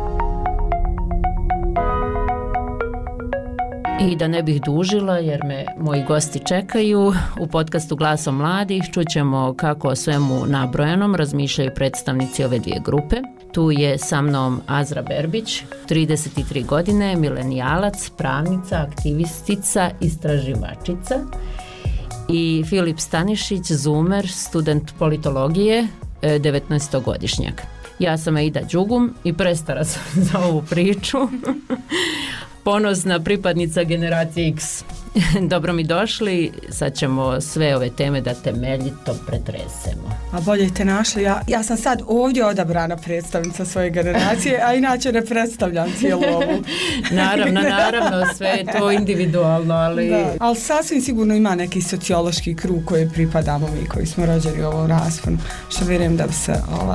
I da ne bih dužila, jer me moji gosti čekaju, u podcastu Glasom mladih čućemo kako o svemu nabrojanom razmišljaju predstavnici ove dvije grupe. Tu je sa mnom Azra Berbić, 33 godine, milenijalac, pravnica, aktivistica, istraživačica, i Filip Stanišić, zoomer, student politologije, 19-godišnjak. Ja sam Aida Đugum i prestara sam za ovu priču. Ponosna pripadnica generacije X. Dobro mi došli, sad ćemo sve ove teme da temeljito pretresemo. A bolje te našli, ja sam sad ovdje odabrana predstavnica svoje generacije, a inače ne predstavljam cijelu ovu. Naravno, sve je to individualno, ali... Da, ali sasvim sigurno ima neki sociološki krug koji pripadamo mi, koji smo rođeni u ovom rasponu, što vjerujem da bi se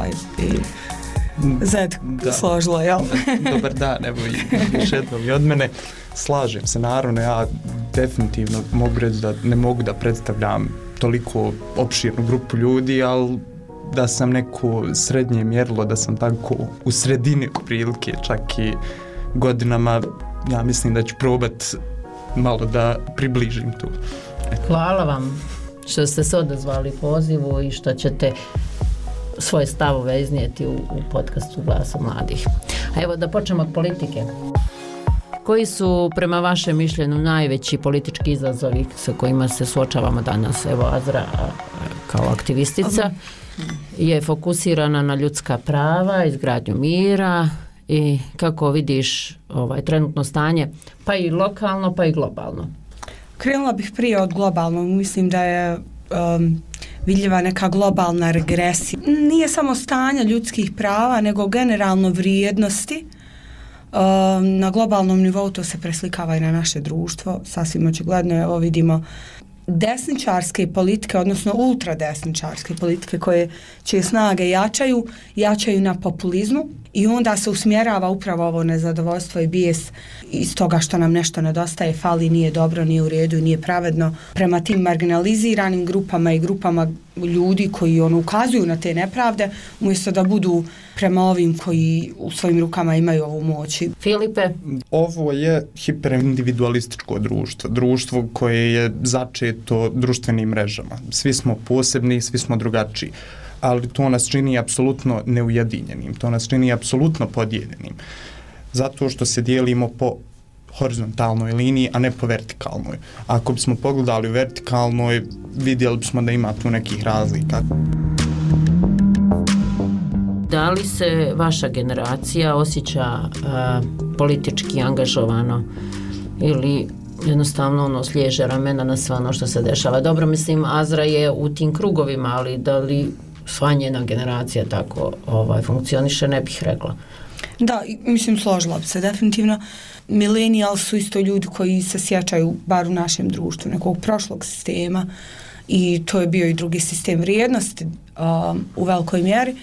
Zed složilo, jel? Dobar dan, evo još jednom i od mene. Slažem se, naravno, ja definitivno mogu reći da ne mogu da predstavljam toliko opširnu grupu ljudi, ali da sam neko srednje mjerilo, da sam tako u sredini prilike, čak i godinama, ja mislim da ću probat malo da približim tu. Hvala vam što ste se odazvali pozivu i što ćete svoje stavove iznijeti u podcastu Glasa mladih. A evo da počnemo od politike. Koji su prema vašem mišljenju najveći politički izazovi sa kojima se suočavamo danas? Evo Azra kao aktivistica je fokusirana na ljudska prava, izgradnju mira i kako vidiš trenutno stanje, pa i lokalno, pa i globalno. Krenula bih prije od globalnog, mislim da je vidljiva neka globalna regresija. Nije samo stanje ljudskih prava, nego generalno vrijednosti. Na globalnom nivou to se preslikava i na naše društvo. Sasvim očigledno, evo vidimo desničarske politike, odnosno ultradesničarske politike čije snage jačaju na populizmu i onda se usmjerava upravo ovo nezadovoljstvo i bijes iz toga što nam nešto nedostaje, fali, nije dobro, nije u redu, nije pravedno prema tim marginaliziranim grupama i grupama ljudi koji ukazuju na te nepravde, umjesto da budu prema ovim koji u svojim rukama imaju ovu moć. Filipe? Ovo je hiperindividualističko društvo koje je začeto društvenim mrežama. Svi smo posebni, svi smo drugačiji, ali to nas čini apsolutno neujedinjenim, to nas čini apsolutno podijeljenim, zato što se dijelimo po horizontalnoj liniji, a ne po vertikalnoj. Ako bismo pogledali u vertikalnoj, vidjeli bismo da ima tu nekih razlika. Da li se vaša generacija osjeća politički angažovano ili jednostavno sliježe ramena na sve ono što se dešava. Dobro, mislim, Azra je u tim krugovima, ali da li sva njena generacija tako funkcioniše, ne bih rekla. Da, mislim, složila bi se definitivno. Millennials su isto ljudi koji se sjećaju, bar u našem društvu, nekog prošlog sistema, i to je bio i drugi sistem vrijednosti u velikoj mjeri,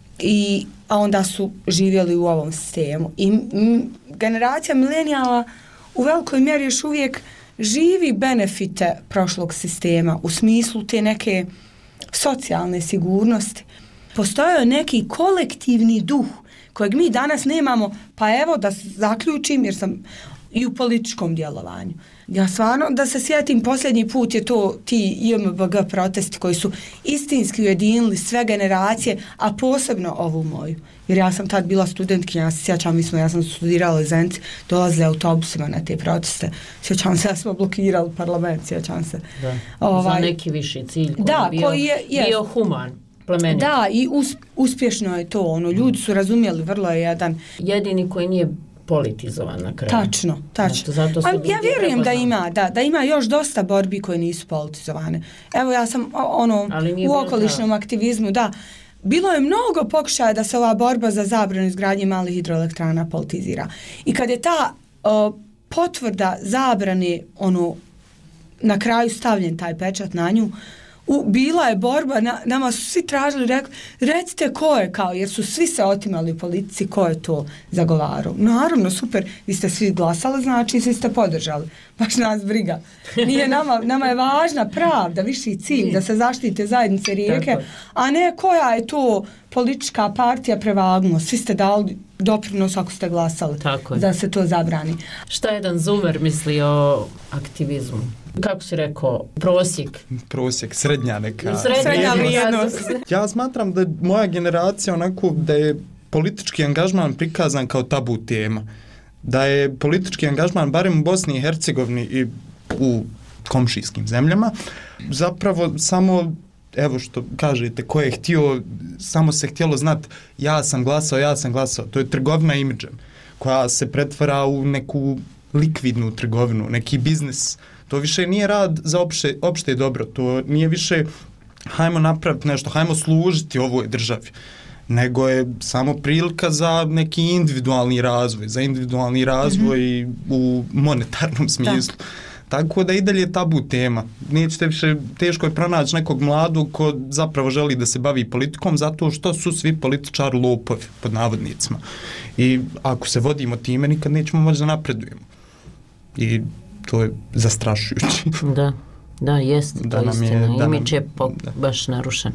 a onda su živjeli u ovom sistemu. I generacija milenijala u velikoj mjeri još uvijek živi benefite prošlog sistema u smislu te neke socijalne sigurnosti. Postojao neki kolektivni duh kojeg mi danas nemamo, pa evo da zaključim, jer sam i u političkom djelovanju. Ja stvarno, da se sjetim, posljednji put je to ti JMBG protesti koji su istinski ujedinili sve generacije, a posebno ovu moju. Jer ja sam tad bila studentkinja, ja se sjećam, ja sam studirala u Zenici, dolazile autobusima na te proteste. Sjećam se, ja smo blokirali parlament, sjećam se. Za neki viši cilj koji je bio human. Plemenit. Da, i uspješno je to, ljudi su razumjeli, vrlo je jedan... Jedini koji nije politizovan na kraju. Tačno. Ja vjerujem da ima još dosta borbi koje nisu politizovane. Evo, ja sam u okolišnom aktivizmu, bilo je mnogo pokušaja da se ova borba za zabranu izgradnje malih hidroelektrana politizira. I kad je ta potvrda zabrane, na kraju stavljen taj pečat na nju, bila je borba, nama su svi tražili, recite ko je, jer su svi se otimali u politici, ko je to zagovarao. Naravno, super, vi ste svi glasali, znači svi ste podržali. Baš nas briga. Nije nama je važna pravda, viši cilj, da se zaštite zajednice rijeke, a ne koja je to politička partija prevagnuo. Svi ste dali doprinos ako ste glasali da se to zabrani. Šta jedan zoomer misli o aktivizmu? Kako si rekao, prosjek, srednja neka. Srednja vrijednost. Ja smatram da moja generacija da je politički angažman prikazan kao tabu tema. Da je politički angažman, barem u Bosni i Hercegovini i u komšijskim zemljama, zapravo samo, evo što kažete, ko je htio, samo se htjelo znati ja sam glasao. To je trgovina imidžem koja se pretvara u neku likvidnu trgovinu, neki biznis. To više nije rad za opšte dobro, to nije više hajmo napraviti nešto, hajmo služiti ovoj državi, nego je samo prilika za neki individualni razvoj, u monetarnom smislu. Tako da i dalje je tabu tema. Nećete više, teško je pronaći nekog mladog ko zapravo želi da se bavi politikom, zato što su svi političari lopovi, pod navodnicima. I ako se vodimo time, nikad nećemo moći da napredujemo. I to je zastrašujuće. Da, jest, to je istina. Imidž je baš narušen.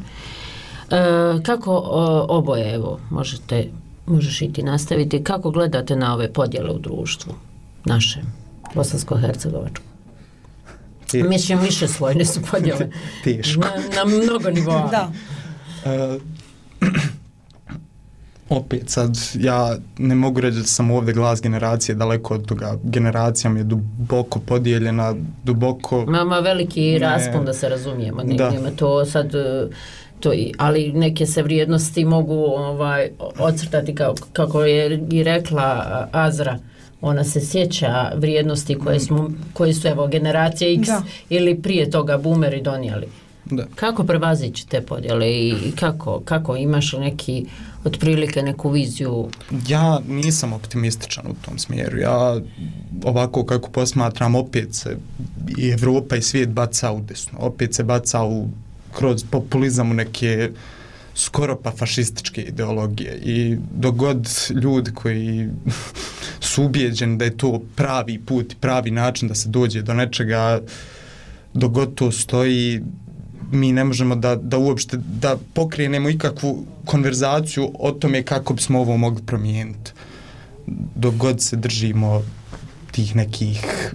Kako oboje, evo, možeš i ti nastaviti, kako gledate na ove podjele u društvu našem, bosansko-hercegovačkom? Mislim, više slojne su podjele. Teško. Na mnogo nivoa. Da. Opet sad, ja ne mogu reći da sam ovdje glas generacije, daleko od toga. Generacija mi je duboko podijeljena, duboko... Mama veliki raspon, da se razumijemo. Nema to sad... ali neke se vrijednosti mogu ocrtati kako je i rekla Azra. Ona se sjeća vrijednosti koje su evo generacije X ili prije toga boomeri donijeli. Da. Kako prevazići te podjele i kako imaš neki otprilike neku viziju? Ja nisam optimističan u tom smjeru. Ja ovako kako posmatram, opet se i Evropa i svijet baca u desno. Opet se baca kroz populizam u neke skoro pa fašističke ideologije. I dok god ljudi koji su ubijeđeni da je to pravi put, pravi način da se dođe do nečega, dok god to stoji, mi ne možemo da uopšte da pokrenemo ikakvu konverzaciju o tome kako bismo ovo mogli promijeniti. Dok god se držimo tih nekih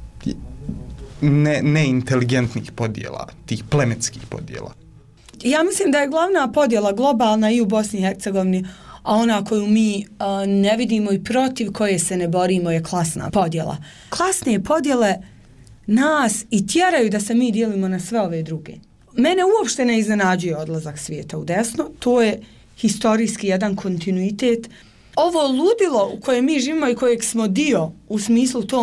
neinteligentnih podjela, tih plemenskih podjela. Ja mislim da je glavna podjela globalna i u Bosni i Hercegovini, a ona koju mi ne vidimo i protiv koje se ne borimo je klasna podjela. Klasne podjele nas i tjeraju da se mi dijelimo na sve ove druge. Mene uopšte ne iznenađuje odlazak svijeta u desno, to je historijski jedan kontinuitet. Ovo ludilo u kojem mi živimo i kojeg smo dio u smislu tom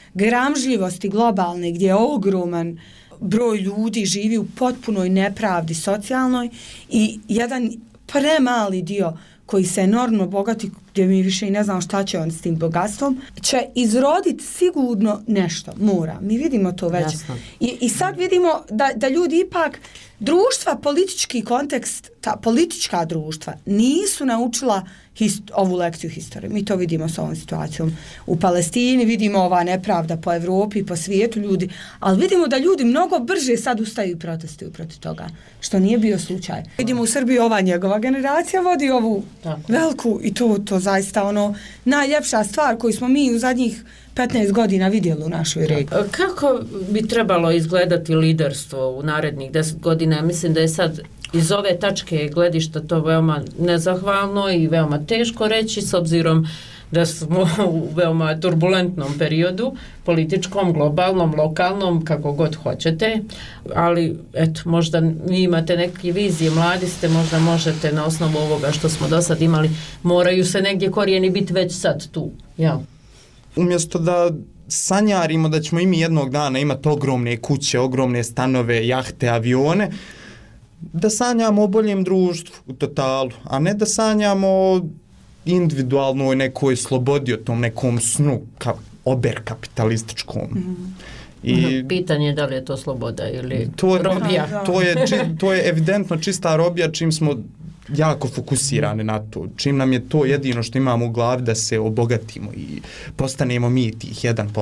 gramžljivosti globalne gdje je ogroman broj ljudi živi u potpunoj nepravdi socijalnoj i jedan premali dio koji se enormno bogati, gdje mi više i ne znam šta će on s tim bogatstvom, će izroditi sigurno nešto, mora. Mi vidimo to već. I sad vidimo da ljudi ipak, društva, politički kontekst, ta politička društva nisu naučila ovu lekciju historije. Mi to vidimo s ovom situacijom u Palestini, vidimo ova nepravda po Evropi, po svijetu ljudi, ali vidimo da ljudi mnogo brže sad ustaju i protestuju protiv toga, što nije bio slučaj. Vidimo u Srbiji ova njegova generacija vodi ovu veliku i to zaista ono najljepša stvar koju smo mi u zadnjih 15 godina vidjeli u našoj regiji. Kako bi trebalo izgledati liderstvo u narednih 10 godina? Ja mislim da je sad iz ove tačke gledišta to veoma nezahvalno i veoma teško reći s obzirom da smo u veoma turbulentnom periodu, političkom, globalnom, lokalnom, kako god hoćete, ali eto, možda vi imate neke vizije, mladi ste, možda možete na osnovu ovoga što smo do sad imali, moraju se negdje korijeni biti već sad tu, ja. Umjesto da sanjarimo da ćemo i mi jednog dana imati ogromne kuće, ogromne stanove, jahte, avione, da sanjamo o boljem društvu u totalu, a ne da sanjamo o individualnoj nekoj slobodi, o tom nekom snu oberkapitalističkom. I pitanje je da li je to sloboda ili robija. To je evidentno čista robija čim smo jako fokusirani na to. Čim nam je to jedino što imamo u glavi da se obogatimo i postanemo mi tih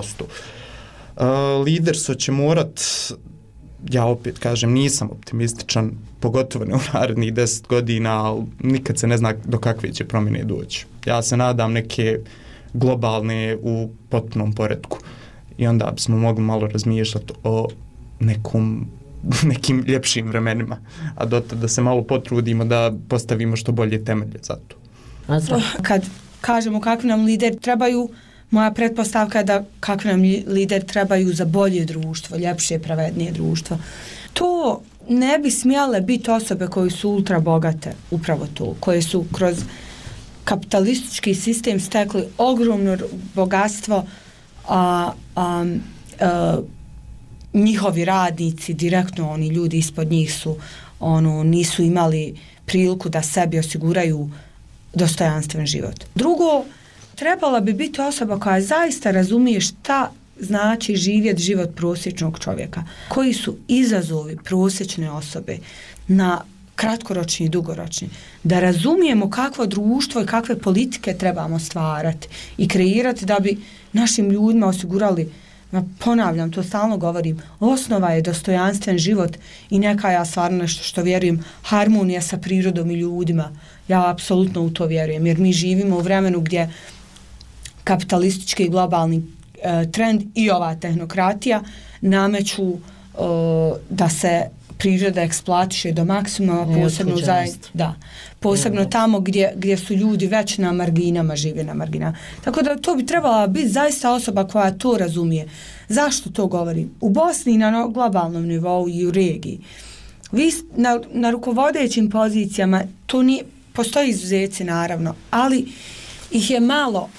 1%. Liderstvo će morat, ja opet kažem, nisam optimističan, pogotovo ne u narednih 10 godina, ali nikad se ne zna do kakve će promjene doći. Ja se nadam neke globalne u potpunom poretku i onda bismo mogli malo razmišljati o nekim ljepšim vremenima, a dotad da se malo potrudimo da postavimo što bolje temelje za to. Kad kažemo kakvi nam lideri trebaju, moja pretpostavka je da kakvi nam lideri trebaju za bolje društvo, ljepše, pravednije društvo. To ne bi smjele biti osobe koje su ultra bogate, upravo to, koje su kroz kapitalistički sistem stekli ogromno bogatstvo, njihovi radnici, direktno oni ljudi ispod njih su nisu imali priliku da sebi osiguraju dostojanstven život. Drugo, trebala bi biti osoba koja zaista razumije šta znači živjeti život prosječnog čovjeka. Koji su izazovi prosječne osobe na kratkoročni i dugoročni. Da razumijemo kakvo društvo i kakve politike trebamo stvarati i kreirati da bi našim ljudima osigurali, ponavljam, to stalno govorim, osnova je dostojanstven život i neka, ja stvarno nešto što vjerujem, harmonija sa prirodom i ljudima. Ja apsolutno u to vjerujem, jer mi živimo u vremenu gdje kapitalistički i globalni trend i ova tehnokratija nameću da se priroda eksploatiše do maksimuma, posebno tamo gdje su ljudi već na marginama, žive na marginama. Tako da to bi trebala biti zaista osoba koja to razumije. Zašto to govorim? U Bosni i na globalnom nivou i u regiji. Vi na rukovodećim pozicijama, to nije, postoji izuzeci naravno, ali ih je malo.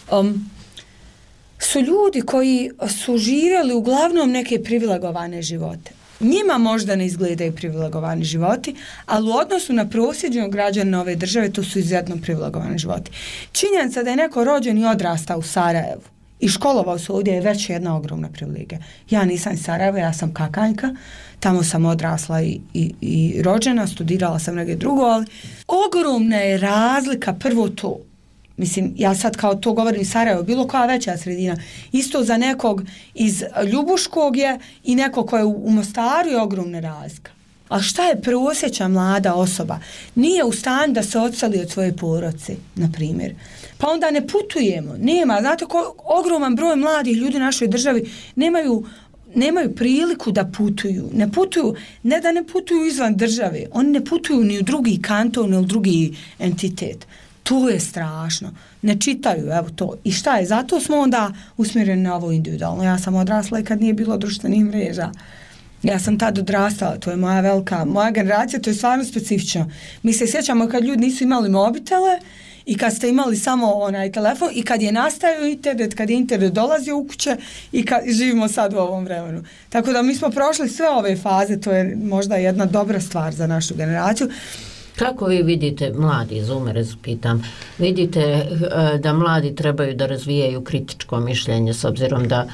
Su ljudi koji su živjeli uglavnom neke privilegovane živote. Njima možda ne izgledaju privilegovani životi, ali u odnosu na prosječnog građana ove države to su izuzetno privilegovani životi. Činjenica da je neko rođen i odrastao u Sarajevu i školovao se ovdje je već jedna ogromna privilegija. Ja nisam iz Sarajeva, ja sam Kakanjka, tamo sam odrasla i rođena, studirala sam negdje drugo, ali ogromna je razlika, prvo to. Mislim, ja sad kao to govorim Sarajevo, bilo koja veća sredina. Isto za nekog iz Ljubuškog je i neko ko je u Mostaru je ogromna razlika. A šta je prosječna mlada osoba? Nije u stanju da se odseli od svoje porodice, na primjer. Pa onda ne putujemo. Nema, znate, ogroman broj mladih ljudi u našoj državi nemaju priliku da putuju. Ne da ne putuju izvan države, oni ne putuju ni u drugi kanton, ni u drugi entitet. To je strašno. Ne čitaju, evo to. I šta je? Zato smo onda usmjereni na ovo individualno. Ja sam odrasla i kad nije bilo društvenih mreža. Ja sam tad odrastala, to je moja generacija, to je stvarno specifično. Mi se sjećamo kad ljudi nisu imali mobitele i kad ste imali samo onaj telefon i kad je nastajao internet, kad je internet dolazio u kuće i kad živimo sad u ovom vremenu. Tako da mi smo prošli sve ove faze, to je možda jedna dobra stvar za našu generaciju. Kako vi vidite, mladi zoomere, pitam, vidite da mladi trebaju da razvijaju kritičko mišljenje s obzirom da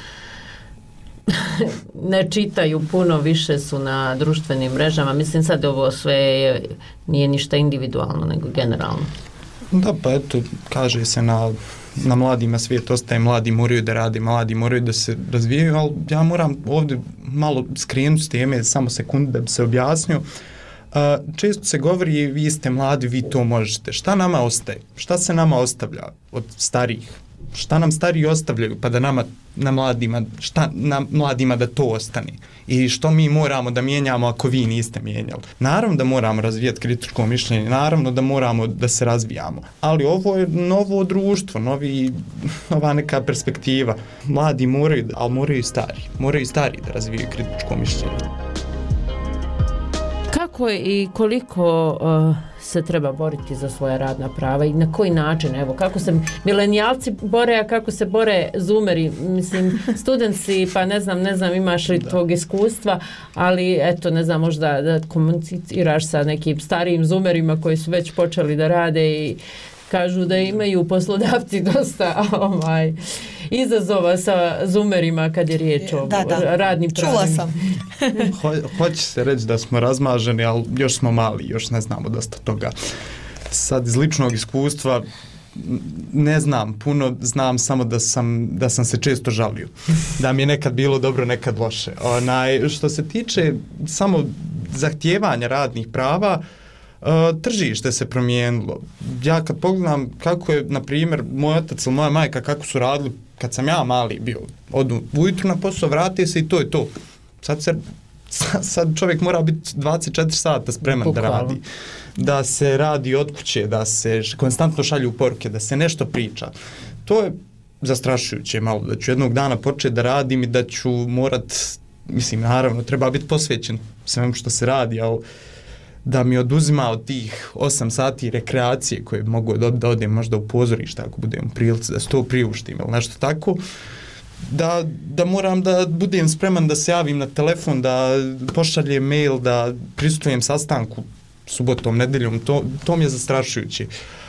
ne čitaju puno, više su na društvenim mrežama. Mislim sad ovo sve nije ništa individualno nego generalno. Da, pa eto, kaže se na mladima svijet ostaje, mladi moraju da rade, mladi moraju da se razvijaju, ali ja moram ovdje malo skrenuti s teme, samo sekundu da bi se objasnio. Često se govori, vi ste mladi, vi to možete. Šta nama ostaje? Šta se nama ostavlja od starijih? Šta nam stariji ostavljaju pa da nama, na mladima da to ostane? I što mi moramo da mijenjamo ako vi niste mijenjali? Naravno da moramo razvijati kritičko mišljenje, naravno da moramo da se razvijamo, ali ovo je novo društvo, nova neka perspektiva. Mladi moraju, ali moraju i stari da razvijaju kritičko mišljenje. Kako i koliko se treba boriti za svoja radna prava i na koji način, evo, kako se milenijalci bore, a kako se bore zoomeri, mislim, studenti, pa ne znam imaš li tvog iskustva, ali eto, ne znam, možda da komuniciraš sa nekim starijim zoomerima koji su već počeli da rade i kažu da imaju poslodavci dosta izazova sa zoomerima kad je riječ o radnim pravima. Čula sam. Hoće se reći da smo razmaženi, ali još smo mali, još ne znamo dosta toga. Sad iz ličnog iskustva ne znam puno, znam samo da sam se često žalio. Da mi je nekad bilo dobro, nekad loše. Što se tiče samo zahtijevanja radnih prava, tržište se promijenilo. Ja kad pogledam kako je, na primjer, moj otac ili moja majka, kako su radili kad sam ja mali bio, odu ujutru na posao, vrati se i to je to. Sad čovjek mora biti 24 sata spreman da radi. Da se radi od kuće, da se konstantno šalju poruke, da se nešto priča. To je zastrašujuće malo, da ću jednog dana početi da radim i da ću morat, mislim, naravno, treba biti posvećen svemu što se radi, ali da mi oduzima od tih 8 sati rekreacije koje mogu da odem možda u pozorište ako budem u prilici da se to priuštim ili nešto tako, da moram da budem spreman da se javim na telefon, da pošaljem mail, da prisustujem sastanku subotom, nedeljom, to mi je zastrašujuće.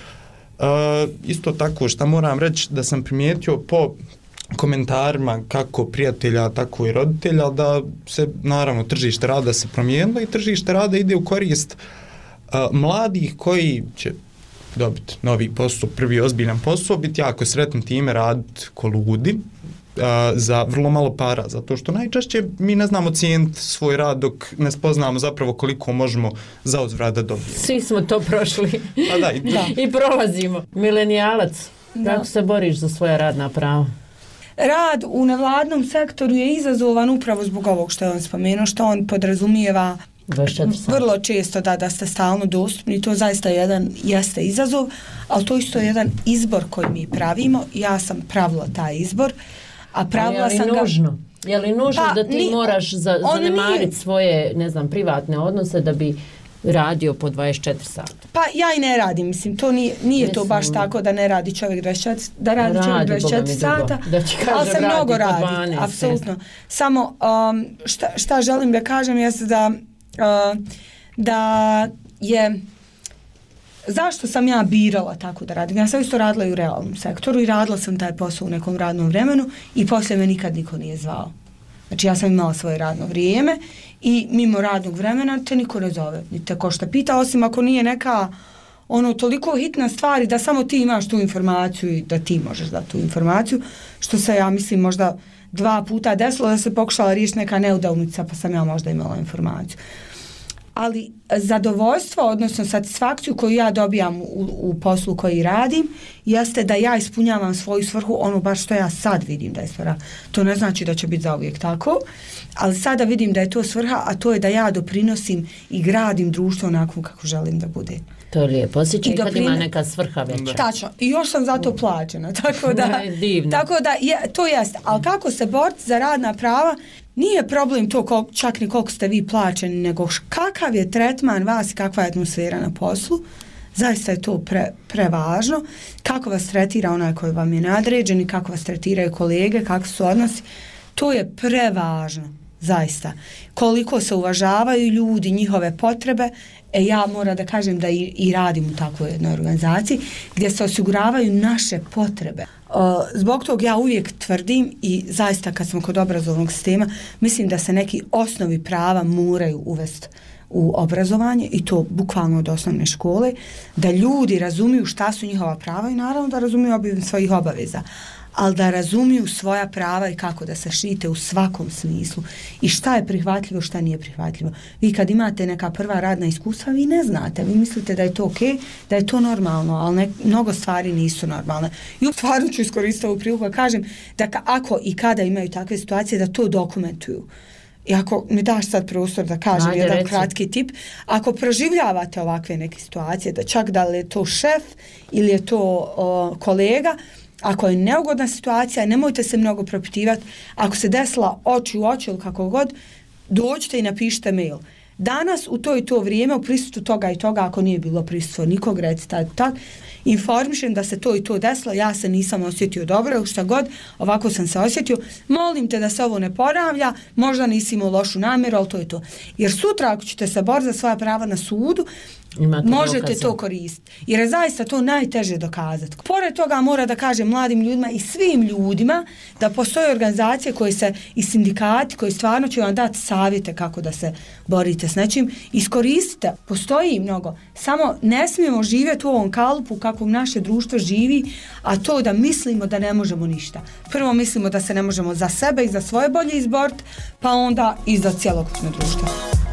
Isto tako što moram reći da sam primijetio po komentarima kako prijatelja, tako i roditelja, da se naravno tržište rada se promijenilo i tržište rada ide u korist mladih koji će dobiti novi posao, prvi ozbiljan posao, biti jako sretni time, raditi ko ludi za vrlo malo para, zato što najčešće mi ne znamo cijeniti svoj rad dok ne spoznamo zapravo koliko možemo za uzvrat da dobijemo. Svi smo to prošli. I prolazimo. Milenijalac, kako se boriš za svoja radna prava? Rad u nevladnom sektoru je izazovan upravo zbog ovog što je on spomenuo, što on podrazumijeva vrlo često da ste stalno dostupni. To zaista jeste izazov, ali to isto je jedan izbor koji mi pravimo. Ja sam pravila taj izbor, a pravila sam ga... Je li nužno da ti moraš zanemariti svoje, ne znam, privatne odnose da bi radio po 24 sata? Pa ja i ne radim, mislim, to nije to baš tako da ne radi čovjek 24 sata, ali se mnogo radi, apsolutno. Samo šta želim da kažem jest da je zašto sam ja birala tako da radim? Ja sam isto radila i u realnom sektoru i radila sam taj posao u nekom radnom vremenu i poslije me nikad niko nije zvao. Znači ja sam imala svoje radno vrijeme i mimo radnog vremena te niko ne zove, ni te ko šta pita, osim ako nije neka toliko hitna stvar da samo ti imaš tu informaciju i da ti možeš dati tu informaciju, što se ja mislim možda 2 puta desilo da se pokušala riješiti neka neudaunica pa sam ja možda imala informaciju. Ali zadovoljstvo, odnosno satisfakciju koju ja dobijam u poslu koji radim, jeste da ja ispunjavam svoju svrhu, ono baš što ja sad vidim da je svrha. To ne znači da će biti zauvijek tako, ali sada vidim da je to svrha, a to je da ja doprinosim i gradim društvo onako kako želim da bude. To je lijepo, osjećaj kad ima neka svrha veća. Tačno, i još sam za to plaćena, tako da to jeste. Ali kako se boriti za radna prava, nije problem to čak ni koliko ste vi plaćeni, nego kakav je tretman vas i kakva je atmosfera na poslu. Zaista je to prevažno. Kako vas tretira onaj koji vam je nadređen i kako vas tretiraju kolege, kako su odnosi, to je prevažno, zaista. Koliko se uvažavaju ljudi, njihove potrebe, ja moram da kažem da i radim u takvoj jednoj organizaciji gdje se osiguravaju naše potrebe. Zbog tog ja uvijek tvrdim i zaista kad smo kod obrazovnog sistema, mislim da se neki osnovi prava moraju uvesti u obrazovanje i to bukvalno od osnovne škole, da ljudi razumiju šta su njihova prava i naravno da razumiju svojih obaveza, ali da razumiju svoja prava i kako da se štite u svakom smislu i šta je prihvatljivo, šta nije prihvatljivo. Vi kad imate neka prva radna iskustva, vi ne znate, vi mislite da je to okej, da je to normalno, ali mnogo stvari nisu normalne. I stvarno ću iskoristiti ovu priliku da kažem da ako i kada imaju takve situacije, da to dokumentuju. I ako mi daš sad prostor da kažem jedan kratki tip, ako proživljavate ovakve neke situacije, da čak da li je to šef ili je to kolega, ako je neugodna situacija, nemojte se mnogo propitivati. Ako se desila oči u oči ili kako god, dođite i napišite mail. Danas u to i to vrijeme u prisustvu toga i toga, ako nije bilo prisustvo nikog, recite tako, informišem da se to i to desilo, ja se nisam osjetio dobro, šta god, ovako sam se osjetio, molim te da se ovo ne ponavlja, možda nisi imao lošu namjeru, ali to je to. Jer sutra ako ćete se boriti za svoja prava na sudu, možete to koristiti. Jer je zaista to najteže dokazati. Pored toga mora da kažem mladim ljudima i svim ljudima da postoje organizacije koje se i sindikati koji stvarno će vam dati savjete kako da se borite s nečim. Iskoristite, postoji mnogo. Samo ne smijemo živjeti u ovom kalupu kako naše društvo živi, a to da mislimo da ne možemo ništa. Prvo mislimo da se ne možemo za sebe i za svoje bolje izboriti, pa onda i za cjelokupno društvo.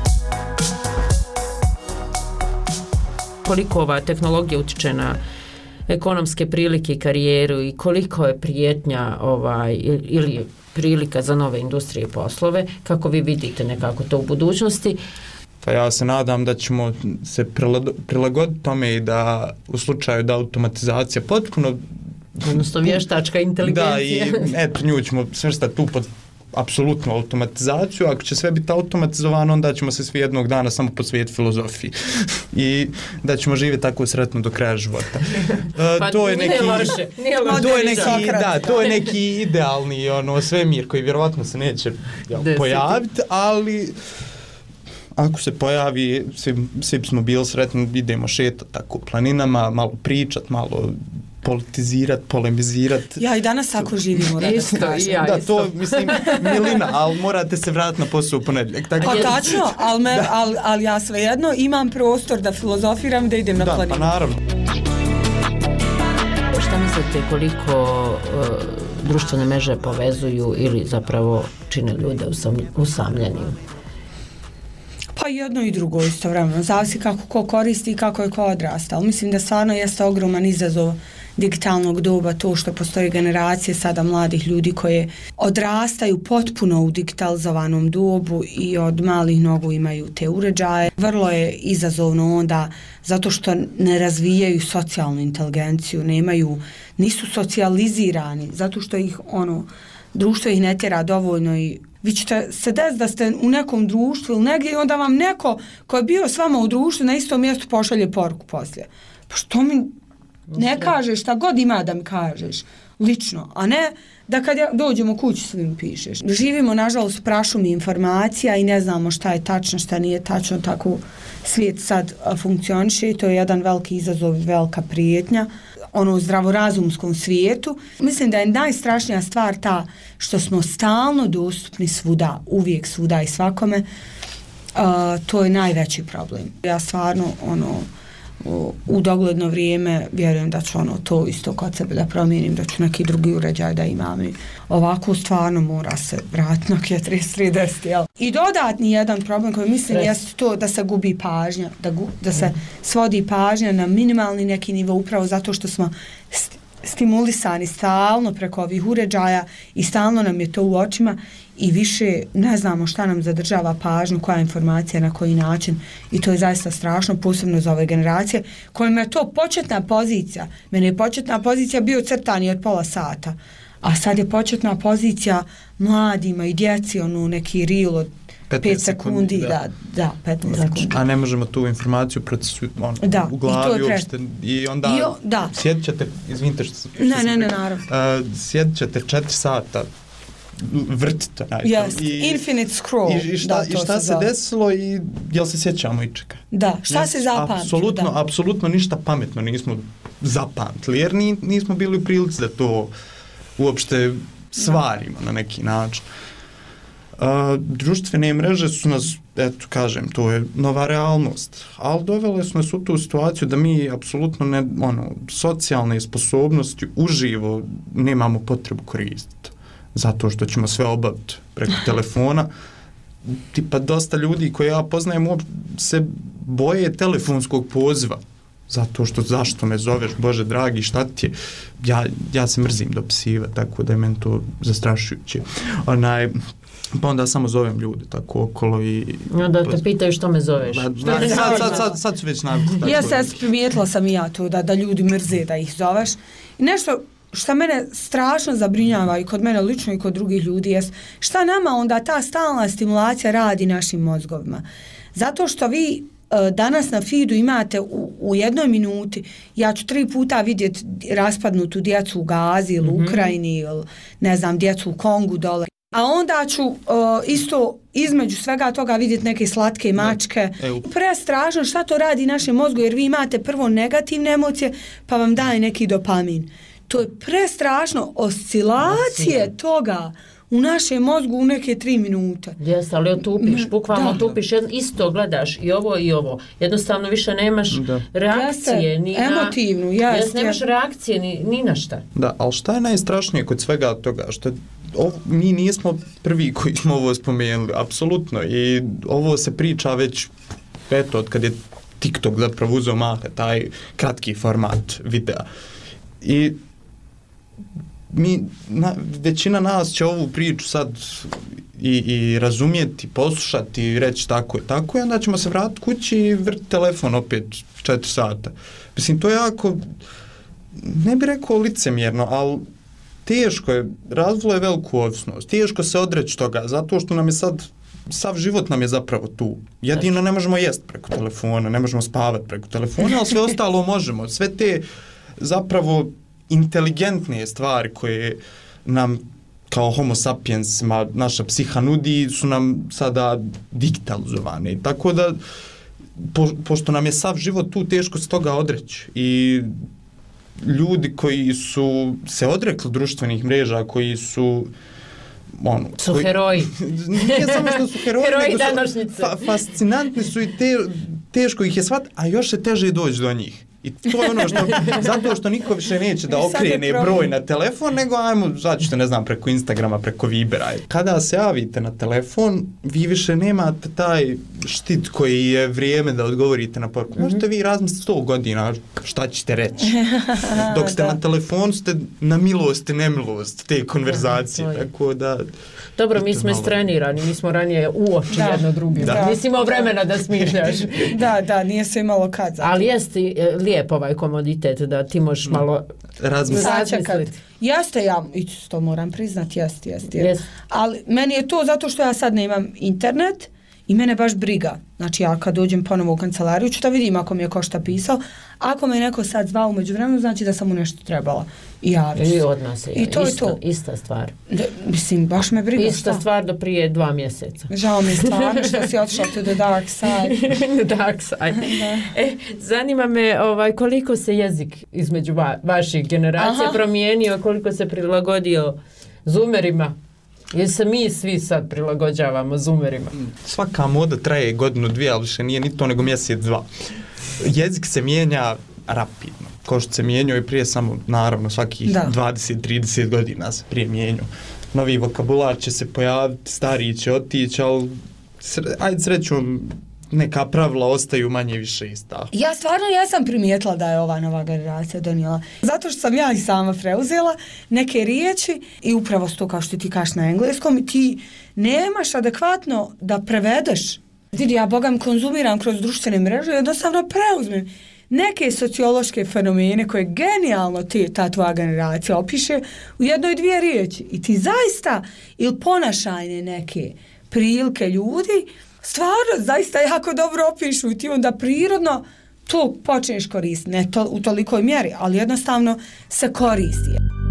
Koliko ova tehnologija utiče na ekonomske prilike i karijeru i koliko je prijetnja ili prilika za nove industrije i poslove, kako vi vidite nekako to u budućnosti? Pa ja se nadam da ćemo se prilagoditi tome i da u slučaju da automatizacija potpuno... Odnosno vještačka inteligencija. Da, i eto, nju ćemo svrstati tu pod apsolutnu automatizaciju. Ako će sve biti automatizovano, onda ćemo se svi jednog dana samo posvetiti filozofiji i da ćemo živjeti tako sretno do kraja života. To je neki to je neki idealni svemir koji vjerovatno se neće pojaviti, ali ako se pojavi, svi smo bili sretni, idemo šetati tako planinama, malo pričat, malo politizirati, polemizirati. Ja i danas tako živim, moram da kažem. Da, to mislim milina, ali morate se vratiti na posao u ponedjeljak. Pa tačno, ali ja svejedno imam prostor da filozofiram, da idem na planinu. Da, pa naravno. Šta mislite koliko društvene mreže povezuju ili zapravo čine ljude usamljenim? Pa jedno i drugo istovremeno, zavisi kako ko koristi i kako je ko odrasta, ali mislim da stvarno jeste ogroman izazov digitalnog doba to što postoje generacije sada mladih ljudi koje odrastaju potpuno u digitalizovanom dobu i od malih nogu imaju te uređaje. Vrlo je izazovno onda zato što ne razvijaju socijalnu inteligenciju, nisu socijalizirani, zato što ih društvo ih ne tjera dovoljno i vi ćete se desiti da ste u nekom društvu ili negdje i onda vam neko ko je bio s vama u društvu na istom mjestu pošalje poruku poslije. Pa što mi ne kažeš, šta god ima da mi kažeš lično, a ne da kad dođemo kući svim pišeš. Živimo nažalost u prašumi informacija i ne znamo šta je tačno, šta nije tačno, tako svijet sad funkcioniše i to je jedan veliki izazov, velika prijetnja u zdravorazumskom svijetu. Mislim da je najstrašnija stvar ta što smo stalno dostupni svuda, uvijek svuda i svakome. To je najveći problem. Ja stvarno u dogledno vrijeme vjerujem da ću to isto kod sebe da promijenim, da ću neki drugi uređaj da imam i ovako stvarno mora se vratiti na 3310, jel? I dodatni jedan problem koji mislim jeste to da se gubi pažnja, da se svodi pažnja na minimalni neki nivo upravo zato što smo stimulisani stalno preko ovih uređaja i stalno nam je to u očima i više ne znamo šta nam zadržava pažnju, koja informacija, na koji način i to je zaista strašno, posebno za ove generacije kojima je to početna pozicija. Mene je početna pozicija bio crtani od pola sata, a sad je početna pozicija mladima i djeci, neki reel od 5 sekundi, da, 15 sekundi. A ne možemo tu informaciju u glavi uopšte. I onda sjedit ćete, izvinite što ne, naravno. Sjedit ćete 4 sata, vrtite. Infinite scroll. I šta se desilo i jel se sjećamo ičega? Da, šta se zapamtilo? Apsolutno ništa pametno nismo zapamtili, jer nismo bili u prilici da to uopšte svarimo na neki način. Društvene mreže su nas, eto kažem, to je nova realnost, ali dovele su nas u tu situaciju da mi apsolutno socijalne sposobnosti uživo nemamo potrebu koristiti, zato što ćemo sve obaviti preko telefona. Tipa dosta ljudi koje ja poznajem se boje telefonskog poziva, zato što zašto me zoveš, Bože dragi, šta ti je? Ja se mrzim dopisiva, tako da je meni to zastrašujuće. Pa onda samo zovem ljude tako okolo i... Onda te pitaju što me zoveš. Sad su već navikli. Ja se primijetila sam i ja to, da ljudi mrze da ih zoveš. I nešto što mene strašno zabrinjava i kod mene lično i kod drugih ljudi jest šta nama onda ta stalna stimulacija radi našim mozgovima. Zato što vi danas na feedu imate u jednoj minuti, ja ću 3 puta vidjeti raspadnutu djecu u Gazi ili u Ukrajini ili ne znam, djecu u Kongu dole. A onda ću isto između svega toga vidjeti neke slatke mačke. Prestrašno šta to radi našem mozgu, jer vi imate prvo negativne emocije pa vam daje neki dopamin. To je prestrašno, oscilacije toga u našem mozgu u neke 3 minute. Jeste, ali otupiš, bukvalno otupiš, isto gledaš i ovo. Jednostavno više nemaš reakcije. Emotivnu, nemaš reakcije ni na šta. Da, ali šta je najstrašnije kod svega toga? Što mi nismo prvi koji smo ovo spomenuli, apsolutno. I ovo se priča već, eto, od kad je TikTok zapravo uzeo mahe, taj kratki format videa. I većina nas će ovu priču sad i razumjeti, poslušati i reći tako i onda ćemo se vratiti kući i vrti telefon opet 4 sata. Mislim, to je jako, ne bih rekao licemjerno, ali teško je, razvilo je veliku ovisnost, teško se odreći toga, zato što nam je sad, sav život nam je zapravo tu. Jedino ne možemo jesti preko telefona, ne možemo spavati preko telefona, ali sve ostalo možemo. Sve te zapravo inteligentne stvari koje nam kao homo sapiensima naša psiha nudi su nam sada digitalizovane. Tako da, pošto nam je sav život tu, teško se toga odreći. I ljudi koji su se odrekli društvenih mreža, koji su heroji. Nije samo što su heroji, nego su fascinantni su i teško ih je shvatiti, a još je teže doći do njih. I to je ono što, zato što niko više neće da okrene broj na telefon, nego ajmo, začete, ne znam, preko Instagrama, preko Vibera. Kada se javite na telefon, vi više nemate taj štit koji je vrijeme da odgovorite na poruku. Možete vi razmisliti 100 godina šta ćete reći. Dok ste na telefonu, ste na milost i nemilost te konverzacije. Tako da... Dobro, mi smo istrenirani, mi smo ranije u oči jedno drugim. Nisi imao vremena da smišljaš. Da, nije se imalo kad. Ali jeste lijep ovaj komoditet da ti možeš malo razmisliti. Jeste, ja to moram priznati, jeste. Ali meni je to zato što ja sad nemam internet i mene baš briga. Znači ja kad dođem ponovo u kancelariju ću da vidim ako mi je ko šta pisao. Ako me neko sad zvao umeđu vremenu, znači da sam mu nešto trebala i javiti. I od nas je. Ista stvar. Mislim, baš me briga. Ista stvar do prije 2 mjeseca. Žao mi stvarno što si otišla to the dark side. The dark side. Zanima me koliko se jezik između vaših generacija promijenio, koliko se prilagodio zoomerima. Jer se mi svi sad prilagođavamo zoomerima. Svaka moda traje 1-2, ali više nije ni to nego 1-2. Jezik se mijenja rapidno. Kao što se mijenjao i prije, samo naravno svakih 20-30 godina se prije mijenjao. Novi vokabular će se pojaviti, stariji će otići, ali ajde srećom neka pravila ostaju manje više ista. Ja stvarno jesam primijetila da je ova nova generacija donijela. Zato što sam ja i sama preuzela neke riječi i upravo to kao što ti kažeš na engleskom i ti nemaš adekvatno da prevedeš. Vidi, ja bogam konzumiram kroz društvene mreže i jednostavno preuzmem neke sociološke fenomene koje genijalno ta tvoja generacija opiše u 1-2 riječi. I ti zaista ili ponašajne neke prilike ljudi, stvarno zaista jako dobro opišu i ti onda prirodno to počneš koristiti, ne to, u tolikoj mjeri, ali jednostavno se koristi.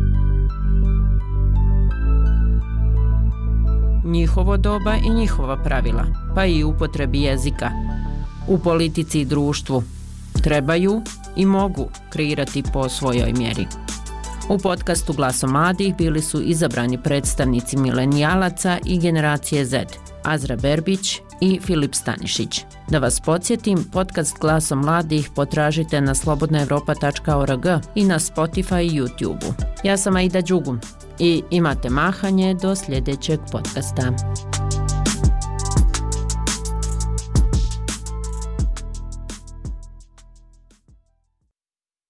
Njihovo doba i njihova pravila, pa i upotrebi jezika. U politici i društvu trebaju i mogu kreirati po svojoj mjeri. U podcastu Glasom mladih bili su izabrani predstavnici milenijalaca i generacije Z, Azra Berbić i Filip Stanišić. Da vas podsjetim, podcast Glasom mladih potražite na slobodnaevropa.org i na Spotify i YouTube. Ja sam Aida Đugum i imate mahanje do sljedećeg podcasta.